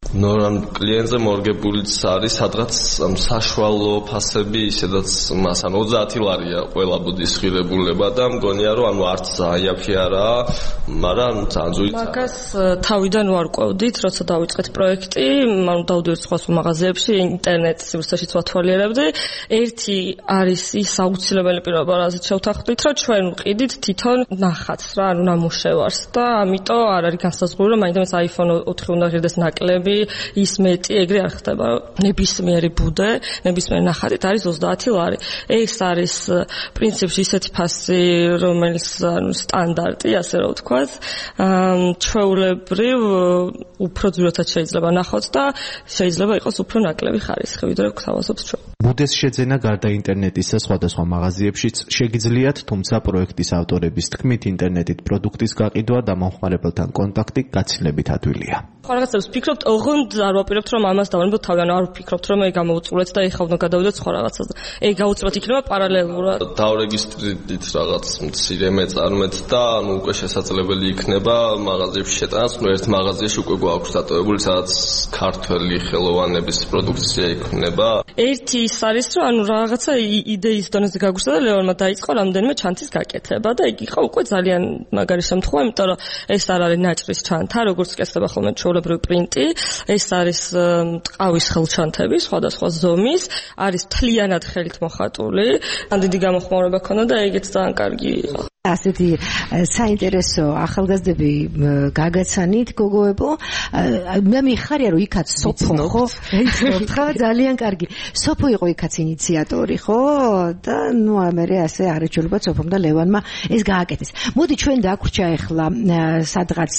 ნორან კლიენტზე მორგებულიც არის სადღაც საშუალო ფასები ისედაც მას 30 ლარია ყველა ბუდის ღირებულება და მგონია რომ ანუ არც ზაიაფი არაა, მაგრამ ძალიან ძვირიც. მაგას თავიდან ვარკვევდით, როცა დავიწყეთ პროექტი, მან დავდივართ სხვა მაღაზიებში, ინტერნეტ სივრცეშიც ვათვალიერებდი. ერთი არის ის აუცილებელი პირობა, რაზეც შევთანხმდით, რომ ჩვენ ვყიდით თვითონ ნახატს რა, ანუ ნამუშევარს და ამიტომ არ არის განსაზღვრული, რომ მაინც iPhone 4 უნდა ღირდეს ნაკლები, ის მეტი ეგრე არ ხდება. ნებისმიერი ბუდე, ნებისმიერი ნახატით არის 30 ლარი. ეს არის პრინციპში ისეთი ფასი, რომელიც ანუ სტანდარტი, ასე რომ ვთქვათ, ჩვეულებრივ უფრო ძვირადაც შეიძლება ნახოთ და შეიძლება იყოს უფრო ნაკლები ხარისხი, ვიდრე გვთავაზობს ჩვენ. ბუდეს შეძენა გარდა ინტერნეტისა სხვადასხვა მაღაზიებშიც შეგიძლიათ, თუმცა პროექტის ავტორების თქმით, ინტერნეტით პროდუქტის გაყიდვა და მომხმარებელთან კონტაქტი გაცილებით ადვილია. რაღაცებს ვფიქრობთ, ოღონდ არ ვაპირებთ, რომ ამას დავანებოთ თავიდან, არ ვფიქრობთ, რომ ეგ გამოვუწურეთ და ეხლა უნდა გადავიდეთ სხვა რაღაცაზე. ეგ გაუწევთ იქნება პარალელურად. დავრეგისტრირდით რაღაც მცირე მეწარმეთ და ანუ უკვე შესაძლებელი იქნება მაღაზიებში შეტანაც, ნუ ერთ მაღაზიაში უკვე გვაქვს დატოვებული, სადაც ქართველი ხელოვანების პროდუქცია იქნება. ერთი ის არის, რომ ანუ რაღაცა იდეის დონეზე გაგვიხსნა და ლეონმა დაიწყო რამდენიმე ჩანთის გაკეთება და ეგ იყო უკვე ძალიან მაგარი შემთხვევა, იმიტომ რომ ეს არ არის ნაჭრის ჩანთა, როგორც კეთდება ხოლმე ჩვეულებრივი პრინტი, ეს არის ტყავის ხელჩანთები, სხვადასხვა ზომის, არის მთლიანად ხელით მოხატული, ან დიდი გამოხმაურება ქონდა და ეგეც ძალიან კარგი იყო. ასეთი საინტერესო ახალგაზრდები გაგაცანით გოგოებო, მე მიხარია რომ იქაც სოფო ხო? ხო, ძალიან კარგი. სოფო იყო იქაც ინიციატორი, ხო? და ნუ ამერე ასე არჩეულობა სოფომ და ლევანმა ეს გააკეთეს. მოდი ჩვენ დაგვრჩა ახლა სადღაც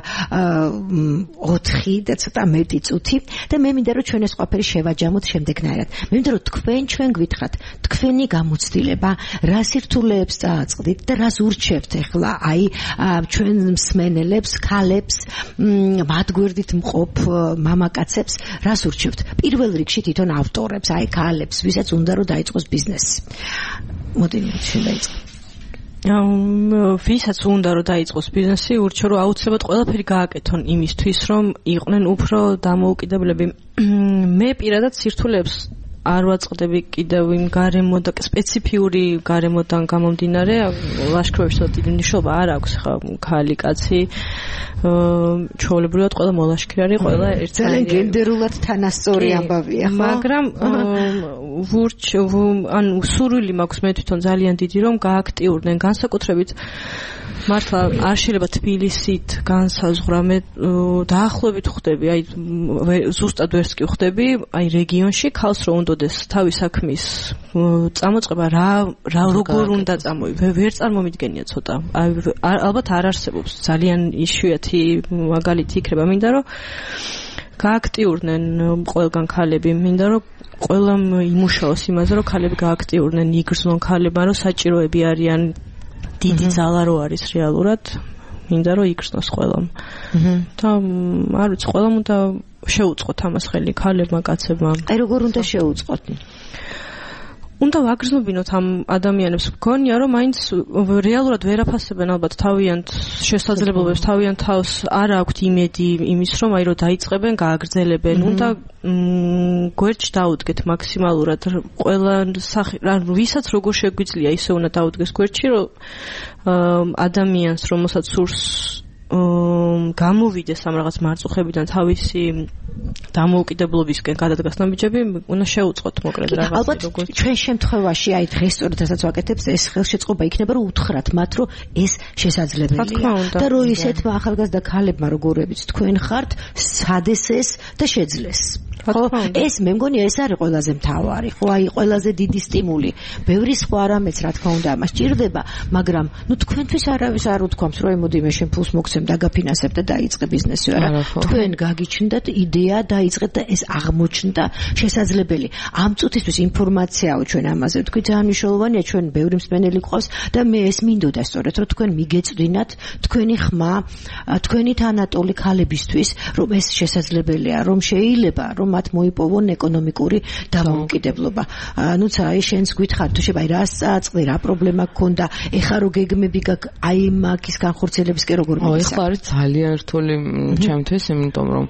4 და ცოტა მეტი წუთი და მე მინდა რომ ჩვენ ეს ყველაფერი შევაჯამოთ შემდეგნაირად. მე მინდა რომ თქვენ ჩვენ გვითხრათ, თქვენი გამოცდილება, რა სირთულეებს წააწყდით და რას ურჩევთ ახლა აი ჩვენ მსმენელებს, ქალებს, მათ გვერდით მყოფ მამაკაცებს, რას ურჩევთ? პირველ რიგში თვითონ ავტორებს, აი ქალებს, ვისაც უნდა რომ დაიწყოს ბიზნესი. მოდი შევაიწყოთ. ვისაც უნდა რომ დაიწყოს ბიზნესი, ურჩევ რომ აუცილებლად ყველაფერი გააკეთონ იმისთვის, რომ იყვნენ უფრო დამოუკიდებლები. მე პირადად სირთულეებს არ ვაწყდები კიდევ იმ გარემო და სპეციფიური გარემოდან გამომდინარე, ლაშქრობებში დიდი მნიშვნელობა არ აქვს, ხა ქალი, კაცი, ჩვეულებრივად ყველა მოლაშქრი არის, ყველა ერთად გენდერულად თანასწორი ამბავია, ხო? მაგრამ ანუ სურვილი მაქვს მე თვითონ ძალიან დიდი, რომ გააქტიურდნენ განსაკუთრებით მართლა არ შეიძლება თბილისით განსაზღვრა, მე დაახლოებით ხვდები, აი ზუსტად ვერც კი ხვდები, აი რეგიონში ქალს რო უნდოდეს თავის საქმის წამოწყება, რა როგორ უნდა წამოიღო, ვერ წარმომიდგენია ცოტა. ალბათ არ არსებობს ძალიან იშვიათი მაგალითი იქნება, მინდა რომ გააქტიურდნენ ყველგან ქალები, მინდა რომ ყველამ იმუშაოს იმაზე, რომ ქალები გააქტიურდნენ, იგრძნონ ქალებმა, რომ საჭიროები არიან დიდი ძალა რო არის რეალურად, მინდა რომ იგრძნოს ყველამ. და არ ვიცი, ყველამ უნდა შეუწყოთ ამას ხელი, ქალებმა, კაცებმა. აი როგორ უნდა შეუწყოთ? უნდა ვაგრძნობინოთ ამ ადამიანებს, მგონია რომ მაინც რეალურად ვერ აფასებენ ალბათ თავიანთ შესაძლებლობებს, თავიანთ თავს არ აქვთ იმედი იმის, რომ აი რომ დაიწყებენ, გააგრძელებენ. უნდა გვერდში დაუდგეთ მაქსიმალურად ყველა ვისაც როგორ შეგვიძლია ისე უნდა დაუდგეს გვერდში, რომ ადამიანს რომელსაც სურს გამოვიდეს ამ რაღაც მარწუხებიდან თავისი დამოუკიდებლობისკენ გადადგას ნაბიჯები, უნდა შეუწყოთ მოკლედ რაღაც. ალბათ ჩვენ შემთხვევაში აი დღეს სწორედ რასაც ვაკეთებთ, ეს ხელშეწყობა იქნება, რომ უთხრათ მათ, რომ ეს შესაძლებელია და რომ ისეთმა ახალგაზრდა ქალებმა როგორებიც თქვენ ხართ, სადესეს და შეძლეს. ხო, ეს მე მგონია ეს არის ყველაზე მთავარი, ხო, აი ყველაზე დიდი სტიმული. ბევრი სხვა რამეც რა თქმა უნდა მას ჭირდება, მაგრამ ნუ თქვენთვის არავის არ უთქვამს, რომ მოდი მე შენ ფულს მოგცემ და გაფინანსებ და დაიწყე ბიზნესი, არა. თქვენ გაგიჩნდათ იდეა დაიწყეთ და ეს აღმოჩნდა შესაძლებელი. ამ წუთისთვის ინფორმაციაო ჩვენ ამაზე თქვი ძალიან მნიშვნელოვანია, ჩვენ ბევრი მსმენელი ყავს და მე ეს მინდოდა სწორედ რომ თქვენ მიგეწვდინათ თქვენი ხმა, თქვენი თანატოლი ქალებისთვის, რომ ეს შესაძლებელია, რომ შეიძლება, რომ მათ მოიპოვონ ეკონომიკური დამოუკიდებლობა. ნუცა აი შენს გითხარ თუ შეიძლება რა საწყდი რა პრობლემა გქონდა ეხა რო გეგმები გაქვს აი მაგის განხორციელებისკენ როგორ მიგცა? ეხლა არის ძალიან რთული ჩემთვის, იმიტომ რომ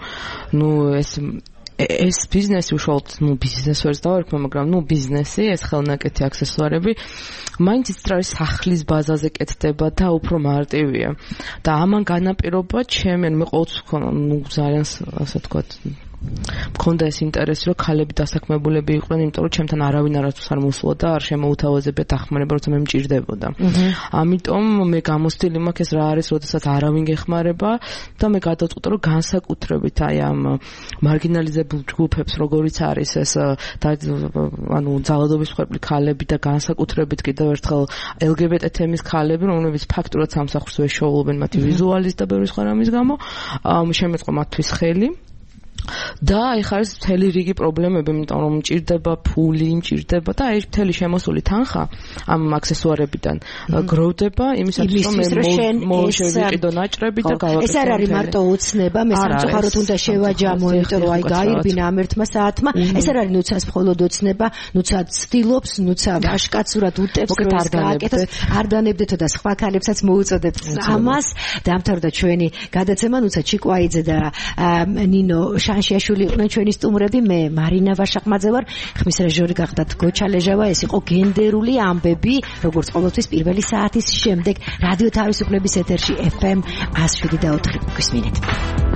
ეს ბიზნესი უშუალოდ ბიზნეს ვერც დავარქვა, მაგრამ ბიზნესი, ეს ხელნაკეთი აქსესუარები მაინც ის სახლის ბაზაზე კეთდება და უფრო მარტივია. და ამან განაპირობა ჩემი მე ყოველთვის ვქონა ძალიან ასე ვთქვათ მქონდა ეს ინტერესი, რომ ქალები დასაქმებულები იყვნენ, იმიტომ რომ ჩემთან არავინ არასდროს არ მოსულა და არ შემოუთავაზებია დახმარება, როცა მე მჭირდებოდა. ამიტომ მე გამოცდილი მაქვს ეს რა არის, როდესაც არავინ გეხმარება და მე გადავწყვიტე, რომ განსაკუთრებით აი ამ მარგინალიზებულ ჯგუფებს, როგორიც არის ეს ძალადობის მსხვერპლი ქალები და განსაკუთრებით კიდევ ერთხელ LGBT თემის ქალები, რომლებიც ფაქტურად სამსახურს ვერ შეუვლებენ მათი ვიზუალის და ბევრი სხვა რამის გამო, შემეწყო მათთვის ხელი. და ეხლა არის მთელი რიგი პრობლემები, იმიტომ რომ მჭირდება ფული, მჭირდება და აი მთელი შემოსული თანხა ამ აქსესუარებიდან გროვდება იმისათვის, რომ მე მოვშევიყიდო ნაჭრები და გავაკეთო. ეს არ არის მარტო უცნება, მე სამწუხაროდ უნდა შევაჯამო, იმიტომ რომ აი გაირბინა ამ ერთმა საათმა. ეს არ არის ნუცას მხოლოდ ოცნება, ნუცა ცდილობს, ნუცა ვაშკაცურად უტევს, რომ ეს გააკეთოს. არ დანებდეთო და სხვა ქალებსაც მოუწოდებთ ამას. დამთავრდა ჩვენი გადაცემა, ნუცა ჩიკვაიძე და ნინო შანშიაშვილი იყვნენ ჩვენი სტუმრები, მე მარინა ვაშაყმაძე ვარ, ხმის რეჟისორი გახდათ გოჩა ლეჟავა, ეს იყო გენდერული ამბები, როგორც ყოველთვის პირველი საათის შემდეგ რადიო თავისუფლების ეთერში FM 107.4 გვისმინეთ.